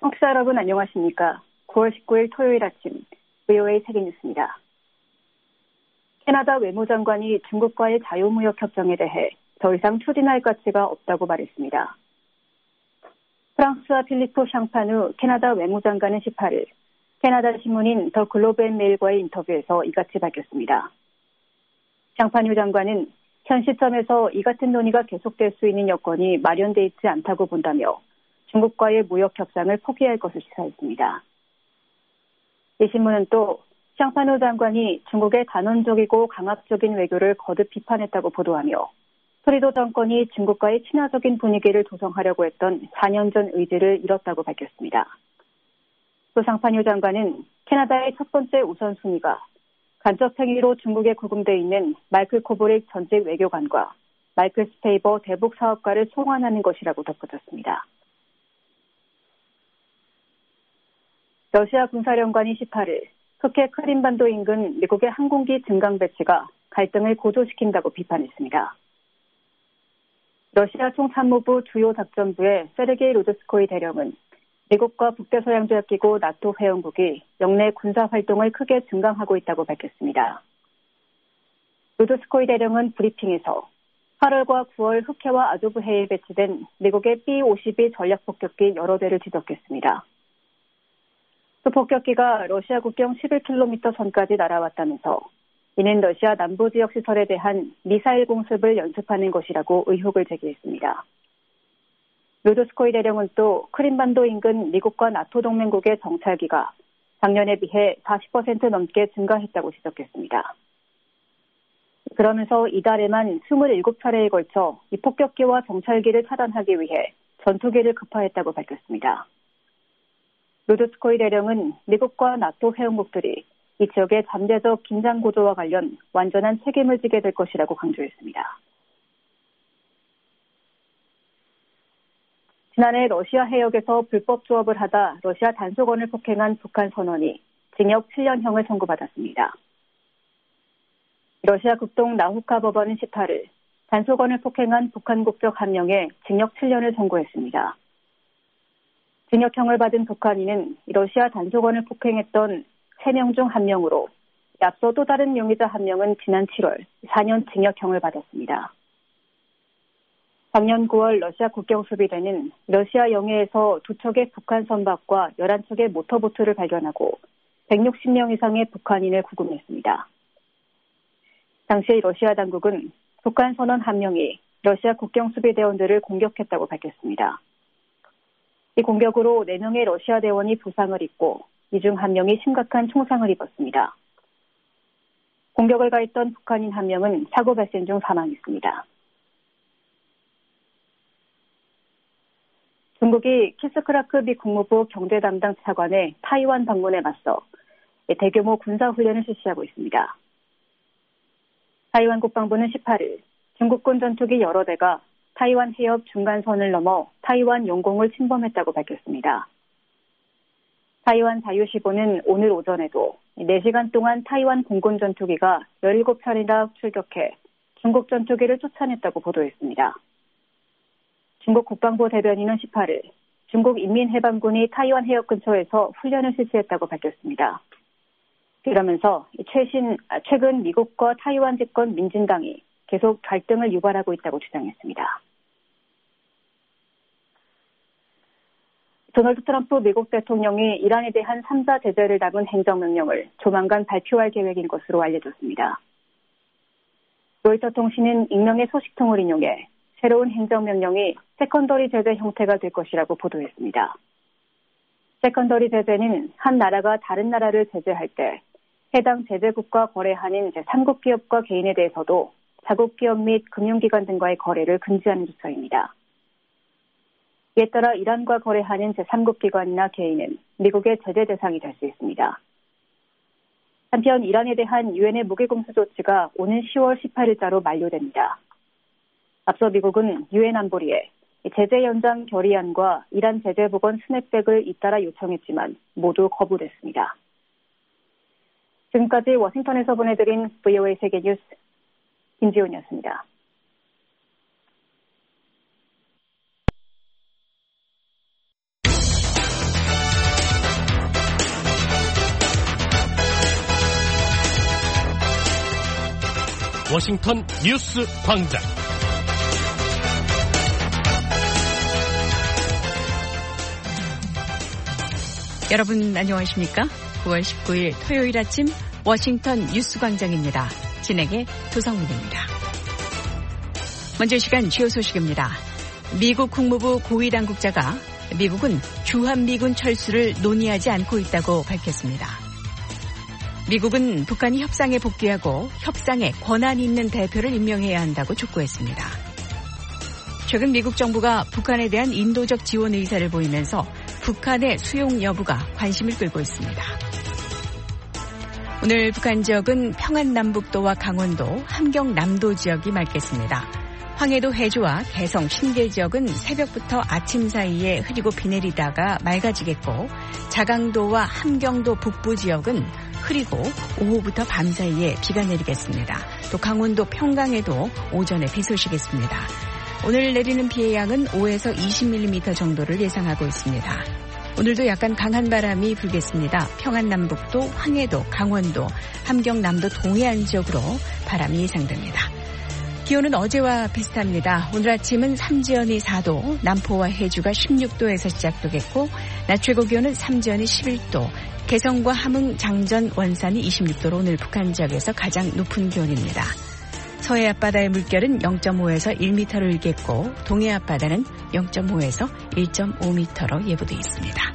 청취자 여러분 안녕하십니까? 9월 19일 토요일 아침 VOA 세계뉴스입니다. 캐나다 외무장관이 중국과의 자유무역 협정에 대해 더 이상 추진할 가치가 없다고 말했습니다. 프랑스와 필리포 샹파누 캐나다 외무장관은 18일 캐나다 신문인 더 글로브 앤 메일과의 인터뷰에서 이같이 밝혔습니다. 샹파누 장관은 현 시점에서 이 같은 논의가 계속될 수 있는 여건이 마련돼 있지 않다고 본다며 중국과의 무역 협상을 포기할 것을 시사했습니다. 이 신문은 또 샹파누 장관이 중국의 단언적이고 강압적인 외교를 거듭 비판했다고 보도하며 트루도 정권이 중국과의 친화적인 분위기를 조성하려고 했던 4년 전 의지를 잃었다고 밝혔습니다. 또 샹파누 장관은 캐나다의 첫 번째 우선순위가 간접 행위로 중국에 구금되어 있는 마이클 코브릭 전직 외교관과 마이클 스테이버 대북 사업가를 송환하는 것이라고 덧붙였습니다. 러시아 군사령관이 18일 흑해 크림반도 인근 미국의 항공기 증강 배치가 갈등을 고조시킨다고 비판했습니다. 러시아 총参谋부 주요 작전부의 세르게이 루드스코이 대령은 미국과 북대서양조약기구 나토 회원국이 영내 군사 활동을 크게 증강하고 있다고 밝혔습니다. 루드스코이 대령은 브리핑에서 8월과 9월 흑해와 아조브해에 배치된 미국의 B-52 전략폭격기 여러 대를 지적했습니다. 또 폭격기가 러시아 국경 11km 선까지 날아왔다면서 이는 러시아 남부 지역 시설에 대한 미사일 공습을 연습하는 것이라고 의혹을 제기했습니다. 루드스코이 대령은 또 크림반도 인근 미국과 나토 동맹국의 정찰기가 작년에 비해 40% 넘게 증가했다고 지적했습니다. 그러면서 이달에만 27차례에 걸쳐 이 폭격기와 정찰기를 차단하기 위해 전투기를 급파했다고 밝혔습니다. 루드스코이 대령은 미국과 나토 회원국들이 이 지역의 잠재적 긴장 고조와 관련 완전한 책임을 지게 될 것이라고 강조했습니다. 지난해 러시아 해역에서 불법 조업을 하다 러시아 단속원을 폭행한 북한 선원이 징역 7년형을 선고받았습니다. 러시아 극동 나후카 법원은 18일 단속원을 폭행한 북한 국적 한 명에 징역 7년을 선고했습니다. 징역형을 받은 북한인은 러시아 단속원을 폭행했던 3명 중 1명으로 앞서 또 다른 용의자 1명은 지난 7월 4년 징역형을 받았습니다. 작년 9월 러시아 국경 수비대는 러시아 영해에서 2척의 북한 선박과 11척의 모터보트를 발견하고 160명 이상의 북한인을 구금했습니다. 당시 러시아 당국은 북한 선원 1명이 러시아 국경 수비대원들을 공격했다고 밝혔습니다. 이 공격으로 4명의 러시아 대원이 부상을 입고 이 중 1명이 심각한 총상을 입었습니다. 공격을 가했던 북한인 1명은 사고 발생 중 사망했습니다. 중국이 키스크라크 미 국무부 경제 담당 차관의 타이완 방문에 맞서 대규모 군사훈련을 실시하고 있습니다. 타이완 국방부는 18일 중국군 전투기 여러 대가 타이완 해협 중간선을 넘어 타이완 영공을 침범했다고 밝혔습니다. 타이완 자유시보는 오늘 오전에도 4시간 동안 타이완 공군 전투기가 17차례나 출격해 중국 전투기를 쫓아냈다고 보도했습니다. 중국 국방부 대변인은 18일 중국 인민해방군이 타이완 해협 근처에서 훈련을 실시했다고 밝혔습니다. 그러면서 최근 미국과 타이완 집권 민진당이 계속 갈등을 유발하고 있다고 주장했습니다. 도널드 트럼프 미국 대통령이 이란에 대한 3자 제재를 담은 행정명령을 조만간 발표할 계획인 것으로 알려졌습니다. 로이터 통신은 익명의 소식통을 인용해 새로운 행정명령이 세컨더리 제재 형태가 될 것이라고 보도했습니다. 세컨더리 제재는 한 나라가 다른 나라를 제재할 때 해당 제재국과 거래하는 제3국 기업과 개인에 대해서도 자국 기업 및 금융기관 등과의 거래를 금지하는 조처입니다. 이에 따라 이란과 거래하는 제3국 기관이나 개인은 미국의 제재 대상이 될 수 있습니다. 한편 이란에 대한 유엔의 무기공수 조치가 오는 10월 18일자로 만료됩니다. 앞서 미국은 유엔 안보리에 제재 연장 결의안과 이란 제재 복원 스냅백을 잇따라 요청했지만 모두 거부됐습니다. 지금까지 워싱턴에서 보내드린 VOA 세계뉴스 김지훈이었습니다. 워싱턴 뉴스 광장. 여러분 안녕하십니까? 9월 19일 토요일 아침 워싱턴 뉴스 광장입니다. 진행의 도성문입니다. 먼저 시간 주요 소식입니다. 미국 국무부 고위 당국자가 미국은 주한미군 철수를 논의하지 않고 있다고 밝혔습니다. 미국은 북한이 협상에 복귀하고 협상에 권한 있는 대표를 임명해야 한다고 촉구했습니다. 최근 미국 정부가 북한에 대한 인도적 지원 의사를 보이면서 북한의 수용 여부가 관심을 끌고 있습니다. 오늘 북한 지역은 평안남북도와 강원도, 함경남도 지역이 맑겠습니다. 황해도 해주와 개성, 신계 지역은 새벽부터 아침 사이에 흐리고 비 내리다가 맑아지겠고 자강도와 함경도 북부 지역은 흐리고 오후부터 밤 사이에 비가 내리겠습니다. 또 강원도 평강에도 오전에 비 소식겠습니다. 오늘 내리는 비의 양은 5에서 20mm 정도를 예상하고 있습니다. 오늘도 약간 강한 바람이 불겠습니다. 평안남북도, 황해도, 강원도, 함경남도 동해안 지역으로 바람이 예상됩니다. 기온은 어제와 비슷합니다. 오늘 아침은 삼지연이 4도, 남포와 해주가 16도에서 시작되겠고 낮 최고 기온은 삼지연이 11도, 개성과 함흥, 장전, 원산이 26도로 오늘 북한 지역에서 가장 높은 기온입니다. 서해 앞바다의 물결은 0.5에서 1m로 일겠고 동해 앞바다는 0.5에서 1.5m로 예보되어 있습니다.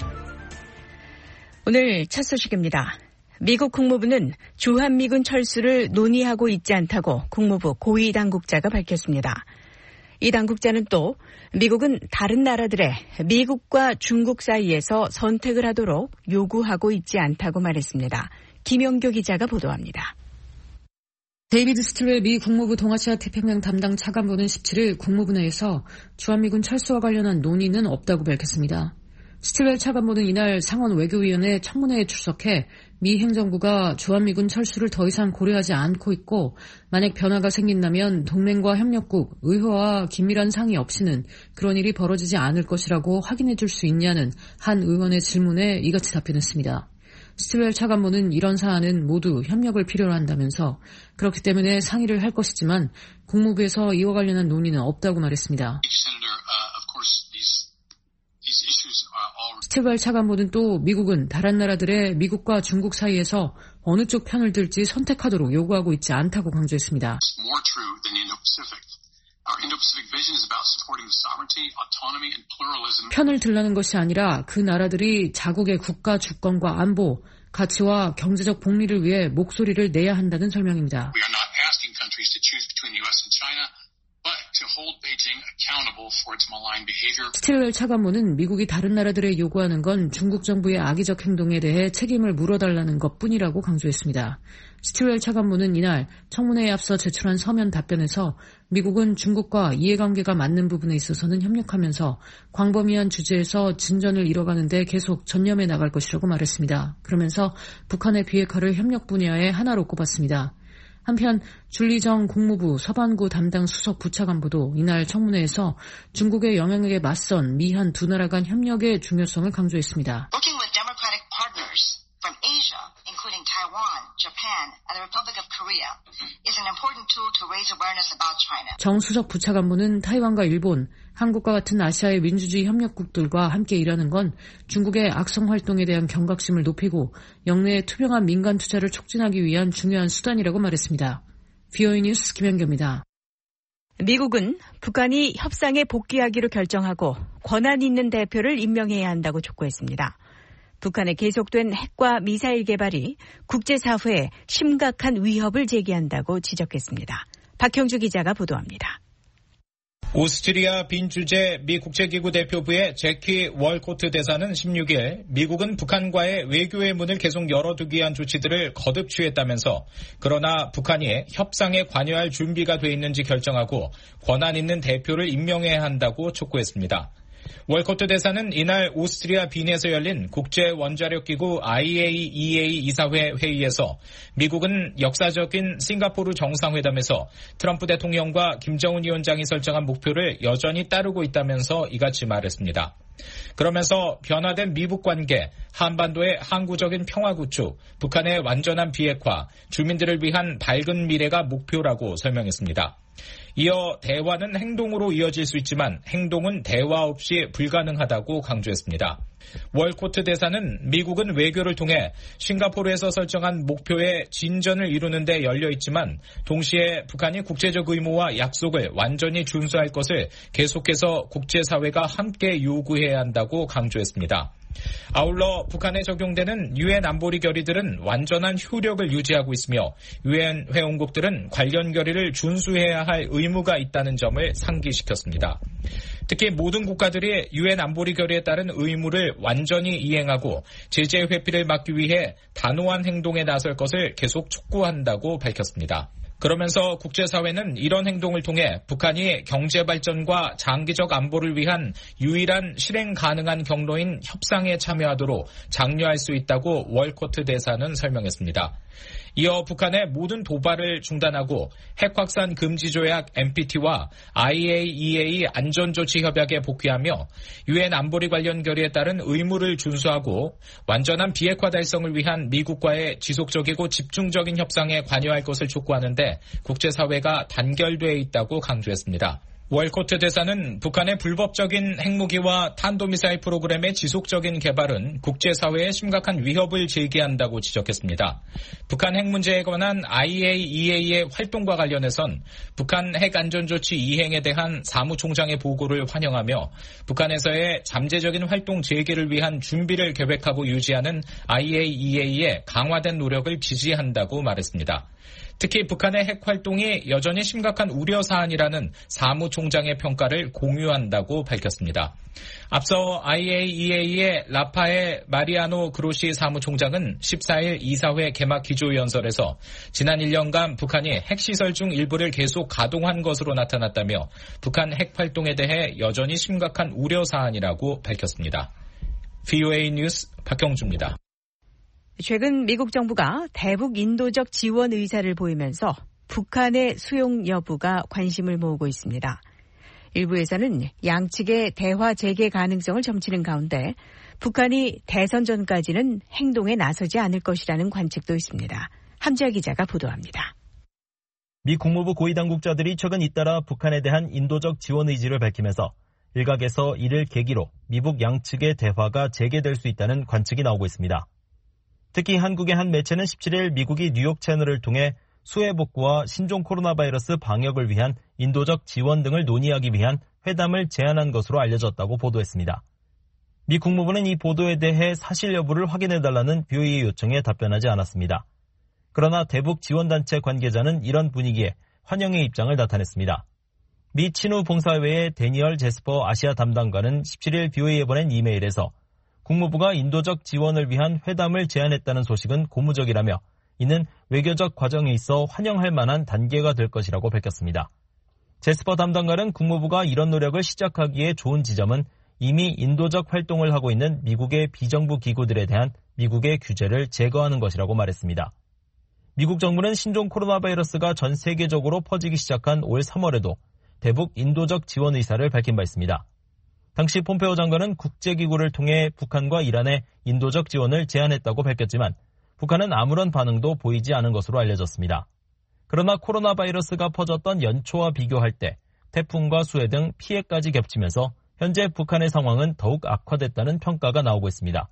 오늘 첫 소식입니다. 미국 국무부는 주한미군 철수를 논의하고 있지 않다고 국무부 고위 당국자가 밝혔습니다. 이 당국자는 또 미국은 다른 나라들의 미국과 중국 사이에서 선택을 하도록 요구하고 있지 않다고 말했습니다. 김영교 기자가 보도합니다. 데이비드 스틸웰 미 국무부 동아시아 태평양 담당 차관보는 17일 국무부 내에서 주한미군 철수와 관련한 논의는 없다고 밝혔습니다. 스틸웰 차관보는 이날 상원 외교위원회 청문회에 출석해 미 행정부가 주한미군 철수를 더 이상 고려하지 않고 있고 만약 변화가 생긴다면 동맹과 협력국, 의회와 긴밀한 상의 없이는 그런 일이 벌어지지 않을 것이라고 확인해 줄 수 있냐는 한 의원의 질문에 이같이 답변했습니다. 스틸웰 차관보는 이런 사안은 모두 협력을 필요로 한다면서 그렇기 때문에 상의를 할 것이지만 국무부에서 이와 관련한 논의는 없다고 말했습니다. 스틸웰 차관보는 또 미국은 다른 나라들의 미국과 중국 사이에서 어느 쪽 편을 들지 선택하도록 요구하고 있지 않다고 강조했습니다. 편을 들라는 것이 아니라 그 나라들이 자국의 국가 주권과 안보, 가치와 경제적 복리를 위해 목소리를 내야 한다는 설명입니다. 스틸웰 차관보는 미국이 다른 나라들에 요구하는 건 중국 정부의 악의적 행동에 대해 책임을 물어달라는 것뿐이라고 강조했습니다. 스틸웰 차관보는 이날 청문회에 앞서 제출한 서면 답변에서 미국은 중국과 이해관계가 맞는 부분에 있어서는 협력하면서 광범위한 주제에서 진전을 이뤄가는 데 계속 전념해 나갈 것이라고 말했습니다. 그러면서 북한의 비핵화를 협력 분야의 하나로 꼽았습니다. 한편 줄리정 국무부 서반구 담당 수석 부차관보도 이날 청문회에서 중국의 영향력에 맞선 미한 두 나라 간 협력의 중요성을 강조했습니다. 정 수석 부차관보는 타이완과 일본, 한국과 같은 아시아의 민주주의 협력국들과 함께 일하는 건 중국의 악성 활동에 대한 경각심을 높이고 영내의 투명한 민간 투자를 촉진하기 위한 중요한 수단이라고 말했습니다. VOA 뉴스 김현교입니다. 미국은 북한이 협상에 복귀하기로 결정하고 권한 있는 대표를 임명해야 한다고 촉구했습니다. 북한의 계속된 핵과 미사일 개발이 국제사회에 심각한 위협을 제기한다고 지적했습니다. 박형주 기자가 보도합니다. 오스트리아 빈 주재 미 국제기구 대표부의 제키 월코트 대사는 16일 미국은 북한과의 외교의 문을 계속 열어두기 위한 조치들을 거듭 취했다면서 그러나 북한이 협상에 관여할 준비가 돼 있는지 결정하고 권한 있는 대표를 임명해야 한다고 촉구했습니다. 월코트 대사는 이날 오스트리아 빈에서 열린 국제원자력기구 IAEA 이사회 회의에서 미국은 역사적인 싱가포르 정상회담에서 트럼프 대통령과 김정은 위원장이 설정한 목표를 여전히 따르고 있다면서 이같이 말했습니다. 그러면서 변화된 미북 관계, 한반도의 항구적인 평화 구축, 북한의 완전한 비핵화, 주민들을 위한 밝은 미래가 목표라고 설명했습니다. 이어 대화는 행동으로 이어질 수 있지만 행동은 대화 없이 불가능하다고 강조했습니다. 월코트 대사는 미국은 외교를 통해 싱가포르에서 설정한 목표에 진전을 이루는 데 열려 있지만 동시에 북한이 국제적 의무와 약속을 완전히 준수할 것을 계속해서 국제사회가 함께 요구해야 한다고 강조했습니다. 아울러 북한에 적용되는 유엔 안보리 결의들은 완전한 효력을 유지하고 있으며 유엔 회원국들은 관련 결의를 준수해야 할 의무가 있다는 점을 상기시켰습니다. 특히 모든 국가들이 유엔 안보리 결의에 따른 의무를 완전히 이행하고 제재 회피를 막기 위해 단호한 행동에 나설 것을 계속 촉구한다고 밝혔습니다. 그러면서 국제사회는 이런 행동을 통해 북한이 경제발전과 장기적 안보를 위한 유일한 실행 가능한 경로인 협상에 참여하도록 장려할 수 있다고 월코트 대사는 설명했습니다. 이어 북한의 모든 도발을 중단하고 핵확산 금지 조약 NPT와 IAEA 안전조치 협약에 복귀하며 유엔 안보리 관련 결의에 따른 의무를 준수하고 완전한 비핵화 달성을 위한 미국과의 지속적이고 집중적인 협상에 관여할 것을 촉구하는데 국제사회가 단결돼 있다고 강조했습니다. 월코트 대사는 북한의 불법적인 핵무기와 탄도미사일 프로그램의 지속적인 개발은 국제사회에 심각한 위협을 제기한다고 지적했습니다. 북한 핵 문제에 관한 IAEA의 활동과 관련해선 북한 핵안전조치 이행에 대한 사무총장의 보고를 환영하며 북한에서의 잠재적인 활동 재개를 위한 준비를 계획하고 유지하는 IAEA의 강화된 노력을 지지한다고 말했습니다. 특히 북한의 핵 활동이 여전히 심각한 우려 사안이라는 사무총장의 평가를 공유한다고 밝혔습니다. 앞서 IAEA의 라파에 마리아노 그로시 사무총장은 14일 이사회 개막 기조연설에서 지난 1년간 북한이 핵시설 중 일부를 계속 가동한 것으로 나타났다며 북한 핵 활동에 대해 여전히 심각한 우려 사안이라고 밝혔습니다. VOA 뉴스 박경주입니다. 최근 미국 정부가 대북 인도적 지원 의사를 보이면서 북한의 수용 여부가 관심을 모으고 있습니다. 일부에서는 양측의 대화 재개 가능성을 점치는 가운데 북한이 대선 전까지는 행동에 나서지 않을 것이라는 관측도 있습니다. 함지아 기자가 보도합니다. 미 국무부 고위 당국자들이 최근 잇따라 북한에 대한 인도적 지원 의지를 밝히면서 일각에서 이를 계기로 미북 양측의 대화가 재개될 수 있다는 관측이 나오고 있습니다. 특히 한국의 한 매체는 17일 미국이 뉴욕 채널을 통해 수해 복구와 신종 코로나 바이러스 방역을 위한 인도적 지원 등을 논의하기 위한 회담을 제안한 것으로 알려졌다고 보도했습니다. 미 국무부는 이 보도에 대해 사실 여부를 확인해달라는 BOE의 요청에 답변하지 않았습니다. 그러나 대북 지원단체 관계자는 이런 분위기에 환영의 입장을 나타냈습니다. 미 친우 봉사회의 데니얼 제스퍼 아시아 담당관은 17일 BOE에 보낸 이메일에서 국무부가 인도적 지원을 위한 회담을 제안했다는 소식은 고무적이라며 이는 외교적 과정에 있어 환영할 만한 단계가 될 것이라고 밝혔습니다. 제스퍼 담당관은 국무부가 이런 노력을 시작하기에 좋은 지점은 이미 인도적 활동을 하고 있는 미국의 비정부 기구들에 대한 미국의 규제를 제거하는 것이라고 말했습니다. 미국 정부는 신종 코로나 바이러스가 전 세계적으로 퍼지기 시작한 올 3월에도 대북 인도적 지원 의사를 밝힌 바 있습니다. 당시 폼페오 장관은 국제기구를 통해 북한과 이란에 인도적 지원을 제안했다고 밝혔지만 북한은 아무런 반응도 보이지 않은 것으로 알려졌습니다. 그러나 코로나 바이러스가 퍼졌던 연초와 비교할 때 태풍과 수해 등 피해까지 겹치면서 현재 북한의 상황은 더욱 악화됐다는 평가가 나오고 있습니다.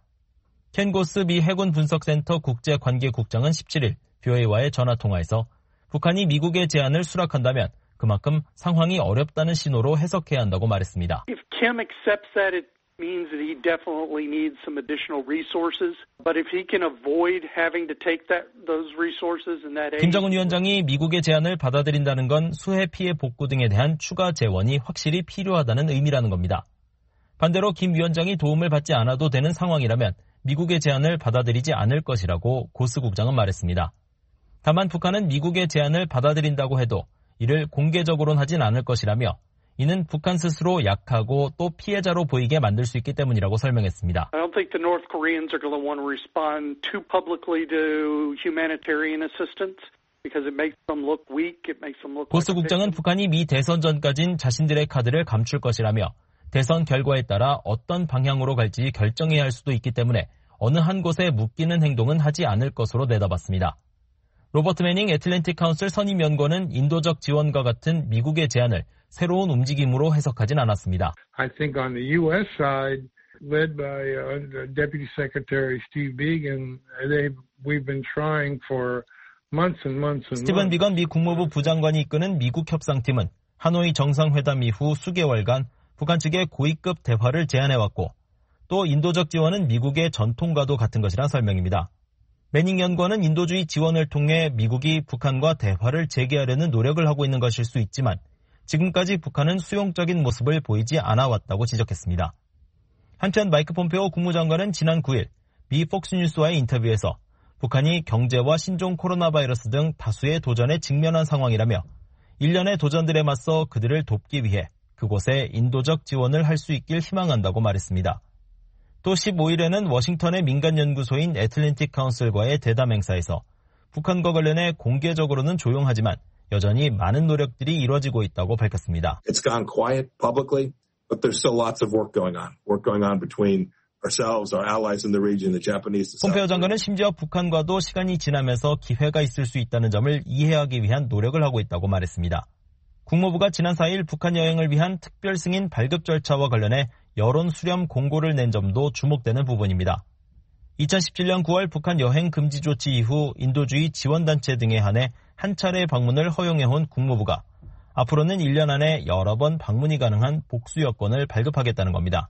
켄 고스 미 해군 분석센터 국제관계국장은 17일 BOA와의 전화통화에서 북한이 미국의 제안을 수락한다면 그만큼 상황이 어렵다는 신호로 해석해야 한다고 말했습니다. If Kim accepts that, it means that he definitely needs some additional resources. But if he can avoid having to take those resources and that aid. 김정은 위원장이 미국의 제안을 받아들인다는 건 수해 피해 복구 등에 대한 추가 재원이 확실히 필요하다는 의미라는 겁니다. 반대로 김 위원장이 도움을 받지 않아도 되는 상황이라면 미국의 제안을 받아들이지 않을 것이라고 고스 국장은 말했습니다. 다만 북한은 미국의 제안을 받아들인다고 해도 이를 공개적으로는 하진 않을 것이라며 이는 북한 스스로 약하고 또 피해자로 보이게 만들 수 있기 때문이라고 설명했습니다. I don't think the North Koreans are going to want to respond too publicly to humanitarian assistance because it makes them look weak. It makes them look. 보스 국장은 북한이 미 대선 전까진 자신들의 카드를 감출 것이라며 대선 결과에 따라 어떤 방향으로 갈지 결정해야 할 수도 있기 때문에 어느 한 곳에 묶이는 행동은 하지 않을 것으로 내다봤습니다. 로버트 매닝 애틀랜틱 카운슬 선임연구원은 인도적 지원과 같은 미국의 제안을 새로운 움직임으로 해석하진 않았습니다. I think on the U.S. side, led by Deputy Secretary Steve Biegun, we've been trying for months and months and months. 스티븐 비건 미 국무부 부장관이 이끄는 미국 협상팀은 하노이 정상회담 이후 수개월간 북한 측에 고위급 대화를 제안해왔고 또 인도적 지원은 미국의 전통과도 같은 것이란 설명입니다. 매닝 연구원은 인도주의 지원을 통해 미국이 북한과 대화를 재개하려는 노력을 하고 있는 것일 수 있지만 지금까지 북한은 수용적인 모습을 보이지 않아왔다고 지적했습니다. 한편 마이크 폼페오 국무장관은 지난 9일 미 폭스뉴스와의 인터뷰에서 북한이 경제와 신종 코로나 바이러스 등 다수의 도전에 직면한 상황이라며 일련의 도전들에 맞서 그들을 돕기 위해 그곳에 인도적 지원을 할 수 있길 희망한다고 말했습니다. 또 15일에는 워싱턴의 민간연구소인 애틀랜틱 카운슬과의 대담 행사에서 북한과 관련해 공개적으로는 조용하지만 여전히 많은 노력들이 이루어지고 있다고 밝혔습니다. It's gone quiet publicly, but there's still lots of work going on between ourselves, our allies in the region, the Japanese. 폼페오 장관은 심지어 북한과도 시간이 지나면서 기회가 있을 수 있다는 점을 이해하기 위한 노력을 하고 있다고 말했습니다. 국무부가 지난 4일 북한 여행을 위한 특별 승인 발급 절차와 관련해 여론 수렴 공고를 낸 점도 주목되는 부분입니다. 2017년 9월 북한 여행 금지 조치 이후 인도주의 지원단체 등에 한해 한 차례 방문을 허용해온 국무부가 앞으로는 1년 안에 여러 번 방문이 가능한 복수 여권을 발급하겠다는 겁니다.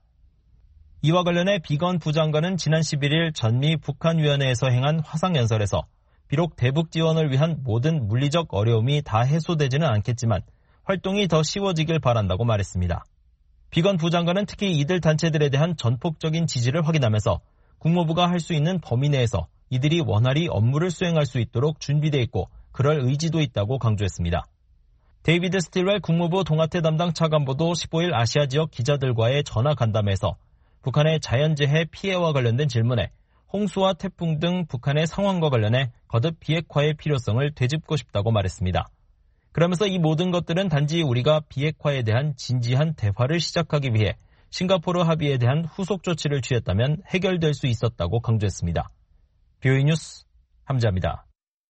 이와 관련해 비건 부장관은 지난 11일 전미 북한위원회에서 행한 화상연설에서 비록 대북 지원을 위한 모든 물리적 어려움이 다 해소되지는 않겠지만 활동이 더 쉬워지길 바란다고 말했습니다. 비건 부장관은 특히 이들 단체들에 대한 전폭적인 지지를 확인하면서 국무부가 할 수 있는 범위 내에서 이들이 원활히 업무를 수행할 수 있도록 준비되어 있고 그럴 의지도 있다고 강조했습니다. 데이비드 스틸웰 국무부 동아태 담당 차관보도 15일 아시아 지역 기자들과의 전화 간담회에서 북한의 자연재해 피해와 관련된 질문에 홍수와 태풍 등 북한의 상황과 관련해 거듭 비핵화의 필요성을 되짚고 싶다고 말했습니다. 그러면서 이 모든 것들은 단지 우리가 비핵화에 대한 진지한 대화를 시작하기 위해 싱가포르 합의에 대한 후속 조치를 취했다면 해결될 수 있었다고 강조했습니다. BOE 뉴스 함자입니다.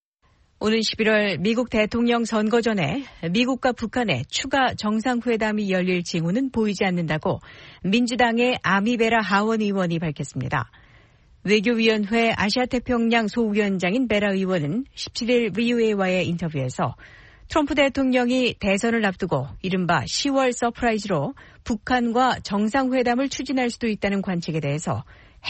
오는 11월 미국 대통령 선거 전에 미국과 북한의 추가 정상회담이 열릴 징후는 보이지 않는다고 민주당의 아미베라 하원 의원이 밝혔습니다. 외교위원회 아시아태평양 소위원장인 베라 의원은 17일 VOA와의 인터뷰에서 트럼프 대통령이 대선을 앞두고 이른바 10월 서프라이즈로 북한과 정상회담을 추진할 수도 있다는 관측에 대해서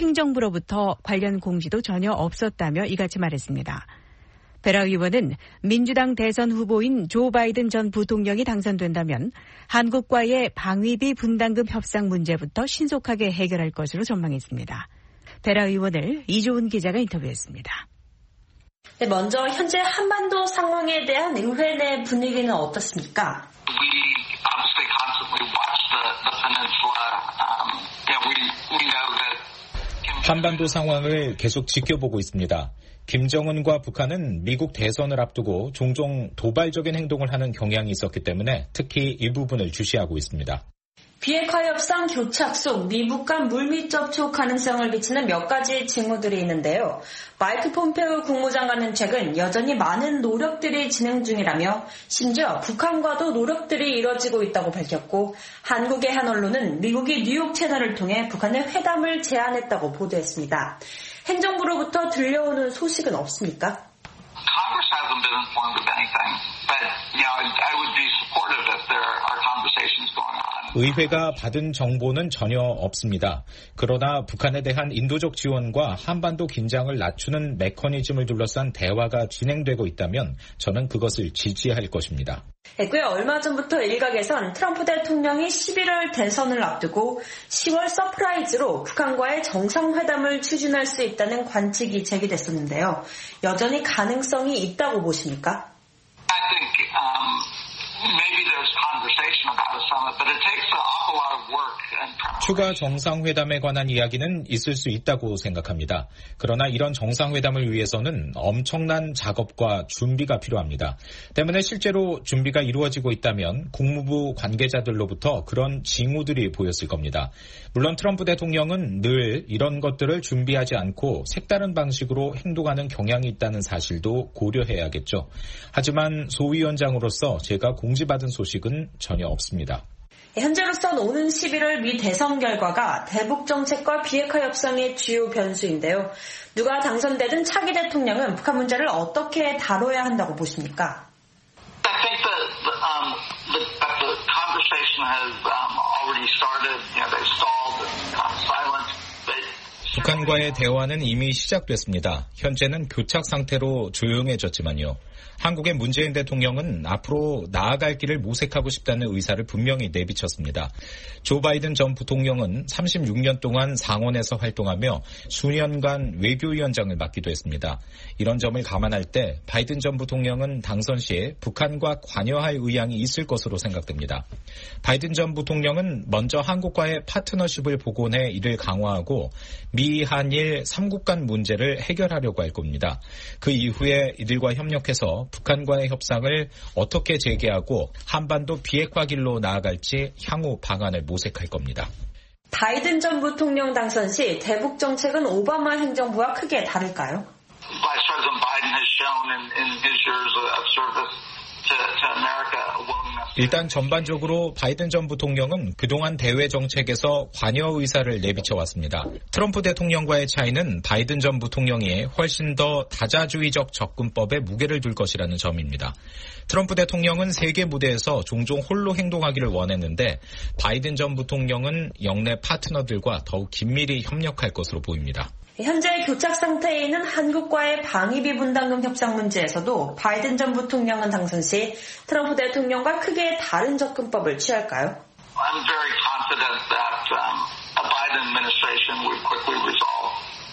행정부로부터 관련 공지도 전혀 없었다며 이같이 말했습니다. 베라 의원은 민주당 대선 후보인 조 바이든 전 부통령이 당선된다면 한국과의 방위비 분담금 협상 문제부터 신속하게 해결할 것으로 전망했습니다. 베라 의원을 이조은 기자가 인터뷰했습니다. 네, 먼저 현재 한반도 상황에 대한 의회 내 분위기는 어떻습니까? 한반도 상황을 계속 지켜보고 있습니다. 김정은과 북한은 미국 대선을 앞두고 종종 도발적인 행동을 하는 경향이 있었기 때문에 특히 이 부분을 주시하고 있습니다. 비핵화 협상 교착 속 미국 간 물밑 접촉 가능성을 비치는 몇 가지 징후들이 있는데요. 마이크 폼페오 국무장관은 최근 여전히 많은 노력들이 진행 중이라며 심지어 북한과도 노력들이 이뤄지고 있다고 밝혔고 한국의 한 언론은 미국이 뉴욕 채널을 통해 북한의 회담을 제안했다고 보도했습니다. 행정부로부터 들려오는 소식은 없습니까? Congress hasn't been informed of anything, but I would be supportive if there are conversations going on. 의회가 받은 정보는 전혀 없습니다. 그러나 북한에 대한 인도적 지원과 한반도 긴장을 낮추는 메커니즘을 둘러싼 대화가 진행되고 있다면 저는 그것을 지지할 것입니다. 꽤 얼마 전부터 일각에선 트럼프 대통령이 11월 대선을 앞두고 10월 서프라이즈로 북한과의 정상회담을 추진할 수 있다는 관측이 제기됐었는데요. 여전히 가능성이 있다고 보십니까? I think maybe there's conversation about a summit, but it takes an awful lot of work and preparation. 추가 정상회담에 관한 이야기는 있을 수 있다고 생각합니다. 그러나 이런 정상회담을 위해서는 엄청난 작업과 준비가 필요합니다. 때문에 실제로 준비가 이루어지고 있다면 국무부 관계자들로부터 그런 징후들이 보였을 겁니다. 물론 트럼프 대통령은 늘 이런 것들을 준비하지 않고 색다른 방식으로 행동하는 경향이 있다는 사실도 고려해야겠죠. 하지만 소위원장으로서 제가 공지받은 소식은 전혀 없습니다. 현재로선 오는 11월 미 대선 결과가 대북 정책과 비핵화 협상의 주요 변수인데요. 누가 당선되든 차기 대통령은 북한 문제를 어떻게 다뤄야 한다고 보십니까? I think that the conversation has already started. They've stalled and silent. 북한과의 대화는 이미 시작됐습니다. 현재는 교착 상태로 조용해졌지만요. 한국의 문재인 대통령은 앞으로 나아갈 길을 모색하고 싶다는 의사를 분명히 내비쳤습니다. 조 바이든 전 부통령은 36년 동안 상원에서 활동하며 수년간 외교위원장을 맡기도 했습니다. 이런 점을 감안할 때 바이든 전 부통령은 당선 시에 북한과 관여할 의향이 있을 것으로 생각됩니다. 바이든 전 부통령은 먼저 한국과의 파트너십을 복원해 이를 강화하고 미, 한일 3국 간 문제를 해결하려고 할 겁니다. 그 이후에 이들과 협력해서 북한과의 협상을 어떻게 재개하고 한반도 비핵화 길로 나아갈지 향후 방안을 모색할 겁니다. 바이든 전 부통령 당선 시 대북 정책은 오바마 행정부와 크게 다를까요? Vice President Biden has shown in his years of service to America a willingness. 일단 전반적으로 바이든 전 부통령은 그동안 대외 정책에서 관여 의사를 내비쳐왔습니다. 트럼프 대통령과의 차이는 바이든 전 부통령이 훨씬 더 다자주의적 접근법에 무게를 둘 것이라는 점입니다. 트럼프 대통령은 세계 무대에서 종종 홀로 행동하기를 원했는데 바이든 전 부통령은 영내 파트너들과 더욱 긴밀히 협력할 것으로 보입니다. 현재 교착 상태에 있는 한국과의 방위비 분담금 협상 문제에서도 바이든 전 부통령은 당선 시 트럼프 대통령과 크게 다른 접근법을 취할까요? I'm very confident that a Biden administration will quickly resolve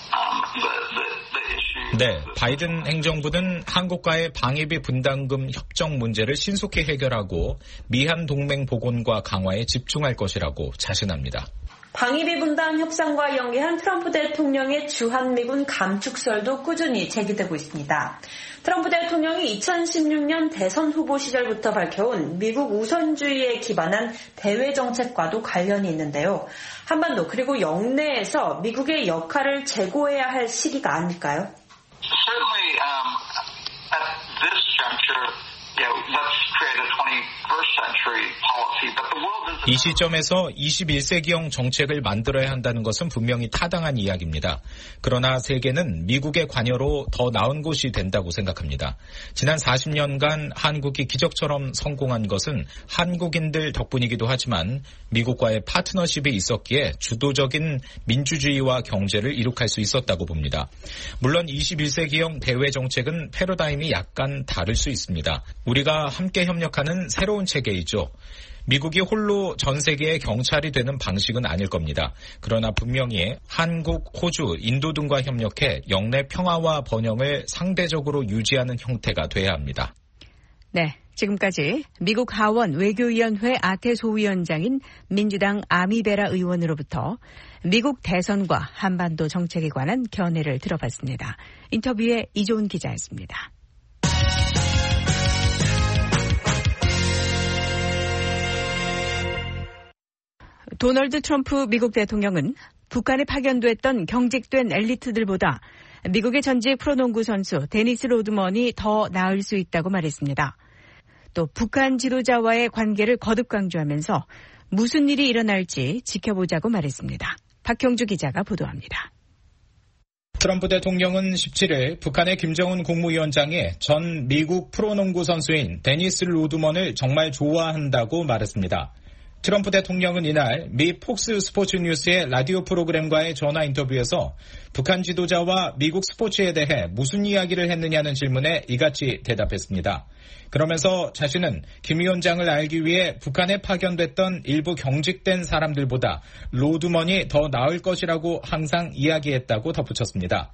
the issue. 네, 바이든 행정부는 한국과의 방위비 분담금 협정 문제를 신속히 해결하고 미한 동맹 복원과 강화에 집중할 것이라고 자신합니다. 방위비 분담 협상과 연계한 트럼프 대통령의 주한미군 감축설도 꾸준히 제기되고 있습니다. 트럼프 대통령이 2016년 대선 후보 시절부터 밝혀온 미국 우선주의에 기반한 대외 정책과도 관련이 있는데요. 한반도 그리고 영내에서 미국의 역할을 재고해야 할 시기가 아닐까요? Certainly, at this juncture, let's create a 21st century policy, but the world is... 이 시점에서 21세기형 정책을 만들어야 한다는 것은 분명히 타당한 이야기입니다. 그러나 세계는 미국의 관여로 더 나은 곳이 된다고 생각합니다. 지난 40년간 한국이 기적처럼 성공한 것은 한국인들 덕분이기도 하지만 미국과의 파트너십이 있었기에 주도적인 민주주의와 경제를 이룩할 수 있었다고 봅니다. 물론 21세기형 대외 정책은 패러다임이 약간 다를 수 있습니다. 우리가 함께 협력하는 새로운 체계이죠. 미국이 홀로 전 세계의 경찰이 되는 방식은 아닐 겁니다. 그러나 분명히 한국, 호주, 인도 등과 협력해 영내 평화와 번영을 상대적으로 유지하는 형태가 돼야 합니다. 네, 지금까지 미국 하원 외교위원회 아태 소위원장인 민주당 아미베라 의원으로부터 미국 대선과 한반도 정책에 관한 견해를 들어봤습니다. 인터뷰에 이조은 기자였습니다. 도널드 트럼프 미국 대통령은 북한에 파견됐던 경직된 엘리트들보다 미국의 전직 프로농구 선수 데니스 로드먼이 더 나을 수 있다고 말했습니다. 또 북한 지도자와의 관계를 거듭 강조하면서 무슨 일이 일어날지 지켜보자고 말했습니다. 박형주 기자가 보도합니다. 트럼프 대통령은 17일 북한의 김정은 국무위원장이 전 미국 프로농구 선수인 데니스 로드먼을 정말 좋아한다고 말했습니다. 트럼프 대통령은 이날 미 폭스 스포츠 뉴스의 라디오 프로그램과의 전화 인터뷰에서 북한 지도자와 미국 스포츠에 대해 무슨 이야기를 했느냐는 질문에 이같이 대답했습니다. 그러면서 자신은 김 위원장을 알기 위해 북한에 파견됐던 일부 경직된 사람들보다 로드먼이 더 나을 것이라고 항상 이야기했다고 덧붙였습니다.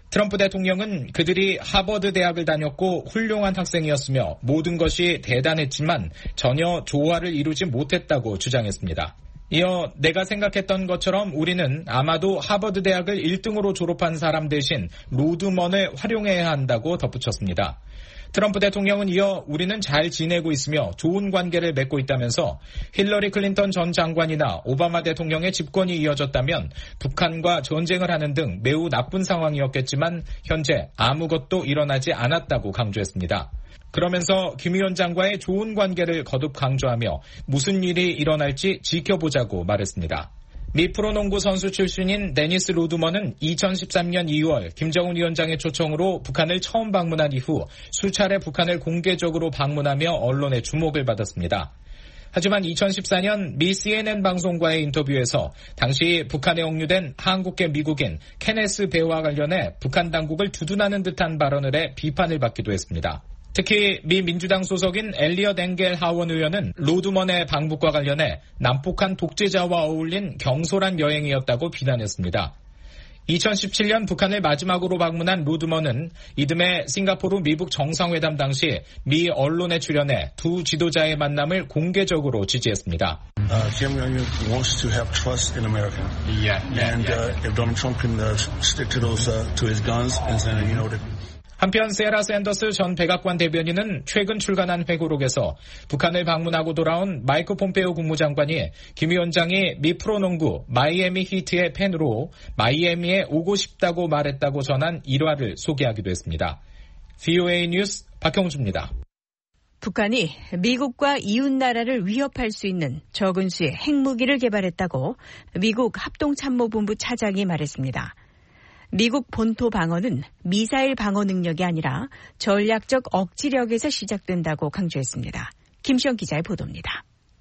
트럼프 대통령은 그들이 하버드 대학을 다녔고 훌륭한 학생이었으며 모든 것이 대단했지만 전혀 조화를 이루지 못했다고 주장했습니다. 이어 내가 생각했던 것처럼 우리는 아마도 하버드 대학을 1등으로 졸업한 사람 대신 로드먼을 활용해야 한다고 덧붙였습니다. 트럼프 대통령은 이어 우리는 잘 지내고 있으며 좋은 관계를 맺고 있다면서 힐러리 클린턴 전 장관이나 오바마 대통령의 집권이 이어졌다면 북한과 전쟁을 하는 등 매우 나쁜 상황이었겠지만 현재 아무것도 일어나지 않았다고 강조했습니다. 그러면서 김 위원장과의 좋은 관계를 거듭 강조하며 무슨 일이 일어날지 지켜보자고 말했습니다. 미 프로농구 선수 출신인 데니스 로드먼은 2013년 2월 김정은 위원장의 초청으로 북한을 처음 방문한 이후 수차례 북한을 공개적으로 방문하며 언론의 주목을 받았습니다. 하지만 2014년 미 CNN 방송과의 인터뷰에서 당시 북한에 억류된 한국계 미국인 케네스 베와 관련해 북한 당국을 두둔하는 듯한 발언을 해 비판을 받기도 했습니다. 특히 미 민주당 소속인 엘리엇 엥겔 하원 의원은 로드먼의 방북과 관련해 남북한 독재자와 어울린 경솔한 여행이었다고 비난했습니다. 2017년 북한을 마지막으로 방문한 로드먼은 이듬해 싱가포르 미북 정상회담 당시 미 언론에 출연해 두 지도자의 만남을 공개적으로 지지했습니다. Kim Jong-un wants to have trust in America. If Donald Trump can stick to his guns and say, that. 한편 세라 샌더스 전 백악관 대변인은 최근 출간한 회고록에서 북한을 방문하고 돌아온 마이크 폼페오 국무장관이 김 위원장이 미 프로농구 마이애미 히트의 팬으로 마이애미에 오고 싶다고 말했다고 전한 일화를 소개하기도 했습니다. VOA 뉴스 박형주입니다. 북한이 미국과 이웃나라를 위협할 수 있는 적은 수의 핵무기를 개발했다고 미국 합동참모본부 차장이 말했습니다. 미국 본토 방어는 미사일 방어 능력이 아니라 전략적 억지력에서 시작된다고 강조했습니다. 김시영 기자의 보도입니다.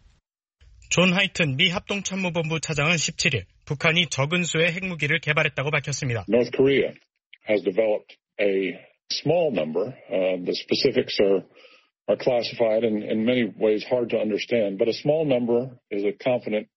존 하이튼 미 합동참모본부 차장은 17일 북한이 적은 수의 핵무기를 개발했다고 밝혔습니다. North Korea has developed a small number. The specifics are classified and in many ways hard to understand, but a small number is a confident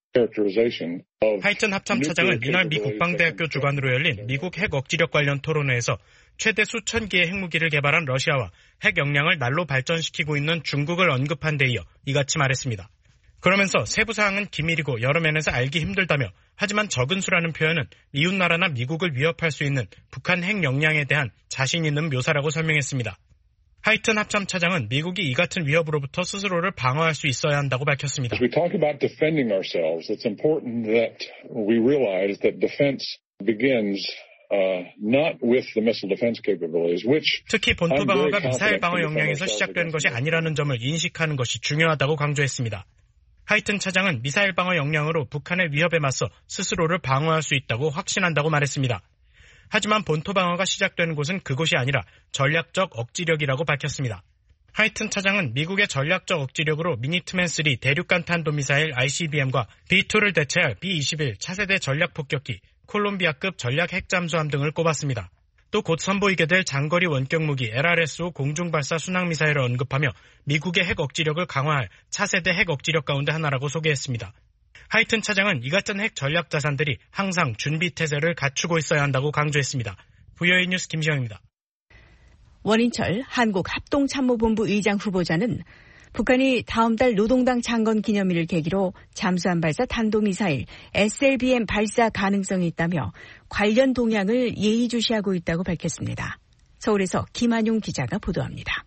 하이튼 합참차장은 이날 미 국방대학교 주관으로 열린 미국 핵 억지력 관련 토론회에서 최대 수천 개의 핵무기를 개발한 러시아와 핵 역량을 날로 발전시키고 있는 중국을 언급한 데 이어 이같이 말했습니다. 그러면서 세부 사항은 기밀이고 여러 면에서 알기 힘들다며 하지만 적은 수라는 표현은 이웃나라나 미국을 위협할 수 있는 북한 핵 역량에 대한 자신 있는 묘사라고 설명했습니다. 하이튼 합참차장은 미국이 이 같은 위협으로부터 스스로를 방어할 수 있어야 한다고 밝혔습니다. As we talk about defending ourselves, it's important that we realize that defense begins not with the missile defense capabilities, which 특히 본토 방어가 미사일 방어 역량에서 시작되는 것이 아니라는 점을 인식하는 것이 중요하다고 강조했습니다. 하이튼 차장은 미사일 방어 역량으로 북한의 위협에 맞서 스스로를 방어할 수 있다고 확신한다고 말했습니다. 하지만 본토 방어가 시작되는 곳은 그곳이 아니라 전략적 억지력이라고 밝혔습니다. 하이튼 차장은 미국의 전략적 억지력으로 미니트맨3 대륙간 탄도미사일 ICBM과 B-2를 대체할 B-21 차세대 전략폭격기, 콜롬비아급 전략 핵잠수함 등을 꼽았습니다. 또 곧 선보이게 될 장거리 원격무기 LRSO 공중발사 순항미사일을 언급하며 미국의 핵 억지력을 강화할 차세대 핵 억지력 가운데 하나라고 소개했습니다. 하이튼 차장은 이 같은 핵 전략 자산들이 항상 준비 태세를 갖추고 있어야 한다고 강조했습니다. VOA 뉴스 김시영입니다. 원인철 한국합동참모본부 의장 후보자는 북한이 다음 달 노동당 창건 기념일을 계기로 잠수함 발사 탄도미사일 SLBM 발사 가능성이 있다며 관련 동향을 예의주시하고 있다고 밝혔습니다. 서울에서 김한용 기자가 보도합니다.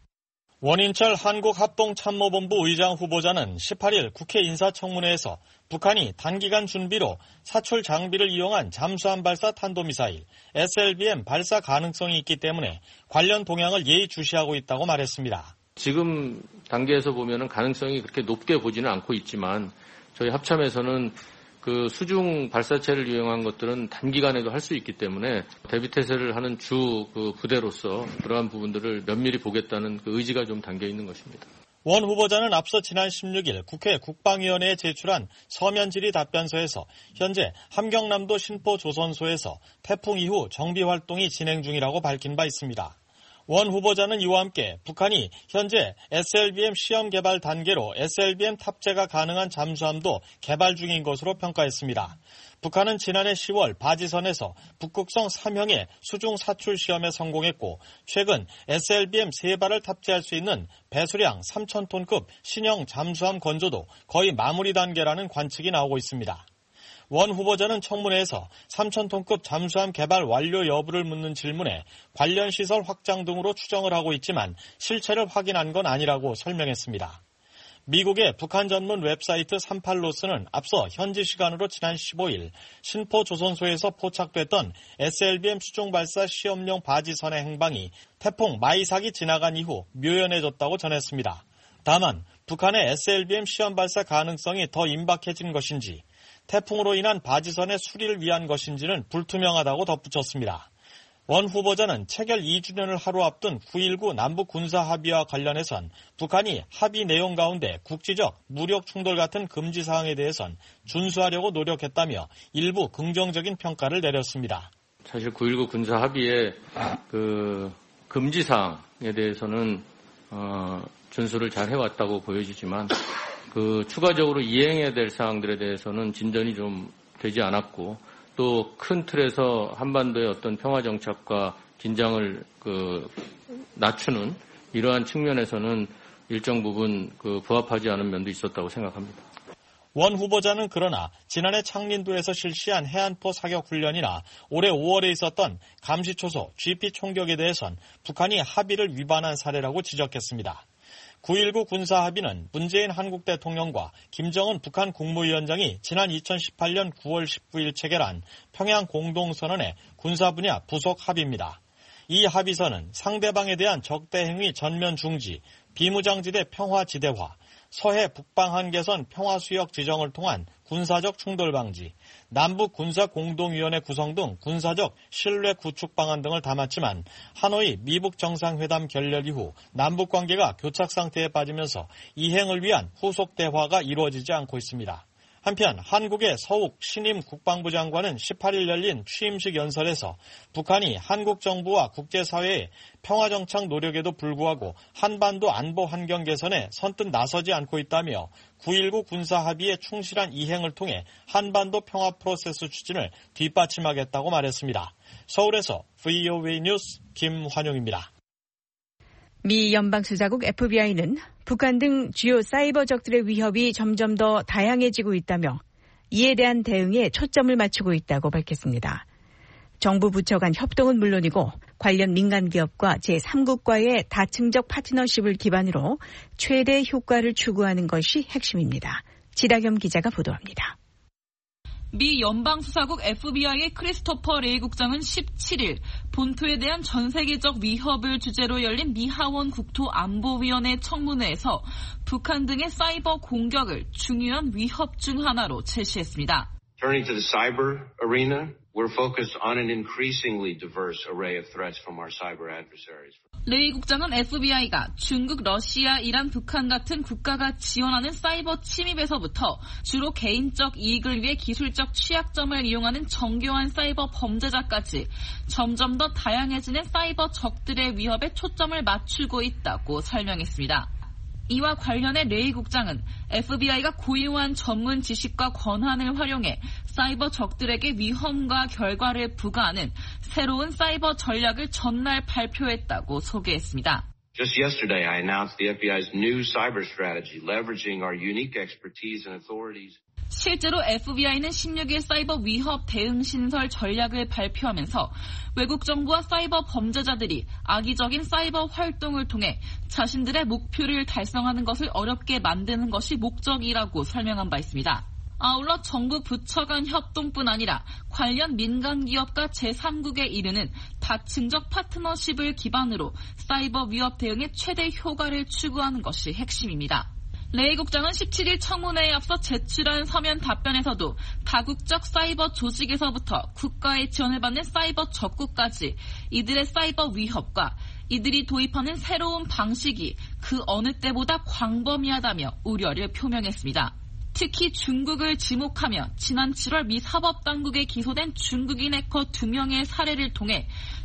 원인철 한국합동참모본부 의장 후보자는 18일 국회 인사청문회에서 북한이 단기간 준비로 사출 장비를 이용한 잠수함 발사 탄도미사일 SLBM 발사 가능성이 있기 때문에 관련 동향을 예의주시하고 있다고 말했습니다. 지금 단계에서 보면은 가능성이 그렇게 높게 보지는 않고 있지만 저희 합참에서는 그 수중 발사체를 이용한 것들은 단기간에도 할 수 있기 때문에 대비태세를 하는 주 그 부대로서 그러한 부분들을 면밀히 보겠다는 그 의지가 좀 담겨 있는 것입니다. 원 후보자는 앞서 지난 16일 국회 국방위원회에 제출한 서면 질의 답변서에서 현재 함경남도 신포 조선소에서 태풍 이후 정비 활동이 진행 중이라고 밝힌 바 있습니다. 원 후보자는 이와 함께 북한이 현재 SLBM 시험 개발 단계로 SLBM 탑재가 가능한 잠수함도 개발 중인 것으로 평가했습니다. 북한은 지난해 10월 바지선에서 북극성 3형의 수중 사출 시험에 성공했고 최근 SLBM 3발을 탑재할 수 있는 배수량 3,000톤급 신형 잠수함 건조도 거의 마무리 단계라는 관측이 나오고 있습니다. 원 후보자는 청문회에서 3,000톤급 잠수함 개발 완료 여부를 묻는 질문에 관련 시설 확장 등으로 추정을 하고 있지만 실체를 확인한 건 아니라고 설명했습니다. 미국의 북한 전문 웹사이트 38로스는 앞서 현지 시간으로 지난 15일 신포조선소에서 포착됐던 SLBM 수중발사 시험용 바지선의 행방이 태풍 마이삭이 지나간 이후 묘연해졌다고 전했습니다. 다만 북한의 SLBM 시험 발사 가능성이 더 임박해진 것인지 태풍으로 인한 바지선의 수리를 위한 것인지는 불투명하다고 덧붙였습니다. 원 후보자는 체결 2주년을 하루 앞둔 9.19 남북 군사합의와 관련해선 북한이 합의 내용 가운데 국지적 무력 충돌 같은 금지 사항에 대해선 준수하려고 노력했다며 일부 긍정적인 평가를 내렸습니다. 사실 9.19 군사합의의 금지 사항에 대해서는 준수를 잘 해왔다고 보여지지만 추가적으로 이행해야 될 사항들에 대해서는 진전이 좀 되지 않았고 또 큰 틀에서 한반도의 어떤 평화 정착과 긴장을 낮추는 이러한 측면에서는 일정 부분 부합하지 않은 면도 있었다고 생각합니다. 원 후보자는 그러나 지난해 창린도에서 실시한 해안포 사격 훈련이나 올해 5월에 있었던 감시초소 GP 총격에 대해선 북한이 합의를 위반한 사례라고 지적했습니다. 9.19 군사합의는 문재인 한국 대통령과 김정은 북한 국무위원장이 지난 2018년 9월 19일 체결한 평양 공동선언의 군사 분야 부속 합의입니다. 이 합의서는 상대방에 대한 적대 행위 전면 중지, 비무장지대 평화지대화, 서해 북방 한계선 평화수역 지정을 통한 군사적 충돌 방지, 남북 군사공동위원회 구성 등 군사적 신뢰 구축 방안 등을 담았지만 하노이 미북 정상회담 결렬 이후 남북 관계가 교착 상태에 빠지면서 이행을 위한 후속 대화가 이루어지지 않고 있습니다. 한편 한국의 서욱 신임 국방부 장관은 18일 열린 취임식 연설에서 북한이 한국 정부와 국제사회의 평화정착 노력에도 불구하고 한반도 안보 환경 개선에 선뜻 나서지 않고 있다며 9.19 군사합의의 충실한 이행을 통해 한반도 평화 프로세스 추진을 뒷받침하겠다고 말했습니다. 서울에서 VOA 뉴스 김환용입니다. 미 연방수사국 FBI는 북한 등 주요 사이버적들의 위협이 점점 더 다양해지고 있다며 이에 대한 대응에 초점을 맞추고 있다고 밝혔습니다. 정부 부처 간 협동은 물론이고 관련 민간 기업과 제3국과의 다층적 파트너십을 기반으로 최대 효과를 추구하는 것이 핵심입니다. 지다겸 기자가 보도합니다. 미 연방수사국 FBI의 크리스토퍼 레이 국장은 17일 본토에 대한 전 세계적 위협을 주제로 열린 미 하원 국토안보위원회 청문회에서 북한 등의 사이버 공격을 중요한 위협 중 하나로 제시했습니다. Turning to the cyber arena, we're focused on an increasingly diverse array of threats from our cyber adversaries. 레이 국장은 FBI가 중국, 러시아, 이란, 북한 같은 국가가 지원하는 사이버 침입에서부터 주로 개인적 이익을 위해 기술적 취약점을 이용하는 정교한 사이버 범죄자까지 점점 더 다양해지는 사이버 적들의 위협에 초점을 맞추고 있다고 설명했습니다. 이와 관련해 레이 국장은 FBI가 고유한 전문 지식과 권한을 활용해 사이버 적들에게 위험과 결과를 부과하는 새로운 사이버 전략을 전날 발표했다고 소개했습니다. Just yesterday, I announced the FBI's new cyber strategy, leveraging our unique expertise and authorities. 실제로 FBI는 16일 사이버 위협 대응 신설 전략을 발표하면서 외국 정부와 사이버 범죄자들이 악의적인 사이버 활동을 통해 자신들의 목표를 달성하는 것을 어렵게 만드는 것이 목적이라고 설명한 바 있습니다. 아울러 정부 부처 간 협동뿐 아니라 관련 민간 기업과 제3국에 이르는 다층적 파트너십을 기반으로 사이버 위협 대응에 최대 효과를 추구하는 것이 핵심입니다. 레이 국장은 17일 청문회에 앞서 제출한 서면 답변에서도 다국적 사이버 조직에서부터 국가의 지원을 받는 사이버 적국까지 이들의 사이버 위협과 이들이 도입하는 새로운 방식이 그 어느 때보다 광범위하다며 우려를 표명했습니다. 특히 중국을 지목하며 지난 7월 미 사법당국에 기소된 중국인 해커 2명의 사례를 통해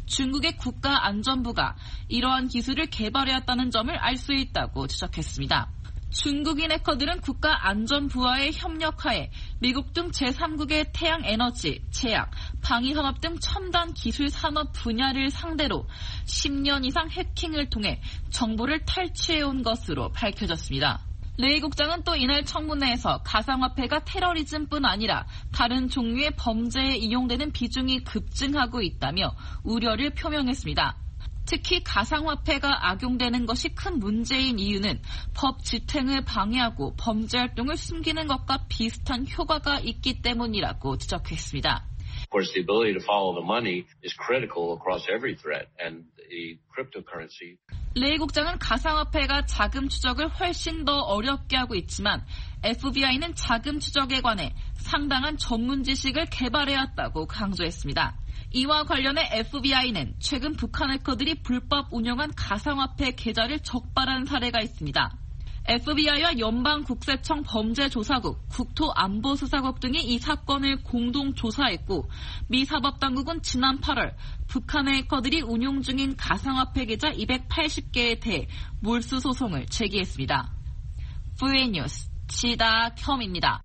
중국의 국가안전부가 이러한 기술을 개발해왔다는 점을 알 수 있다고 지적했습니다. 중국인 해커들은 국가안전부와의 협력하에 미국 등 제3국의 태양에너지, 제약, 방위산업 등 첨단 기술 산업 분야를 상대로 10년 이상 해킹을 통해 정보를 탈취해온 것으로 밝혀졌습니다. 레이 국장은 또 이날 청문회에서 가상화폐가 테러리즘뿐 아니라 다른 종류의 범죄에 이용되는 비중이 급증하고 있다며 우려를 표명했습니다. 특히 가상화폐가 악용되는 것이 큰 문제인 이유는 법 집행을 방해하고 범죄 활동을 숨기는 것과 비슷한 효과가 있기 때문이라고 지적했습니다. Of course, the ability to follow the money is critical across every threat, and the cryptocurrency. 레이 국장은 가상화폐가 자금 추적을 훨씬 더 어렵게 하고 있지만 FBI는 자금 추적에 관해 상당한 전문 지식을 개발해왔다고 강조했습니다. 이와 관련해 FBI는 최근 북한 해커들이 불법 운영한 가상화폐 계좌를 적발한 사례가 있습니다. FBI와 연방국세청 범죄조사국, 국토안보수사국 등이 이 사건을 공동 조사했고 미 사법당국은 지난 8월 북한의 해커들이 운용 중인 가상화폐 계좌 280개에 대해 몰수 소송을 제기했습니다. VOA 뉴스 지다겸입니다.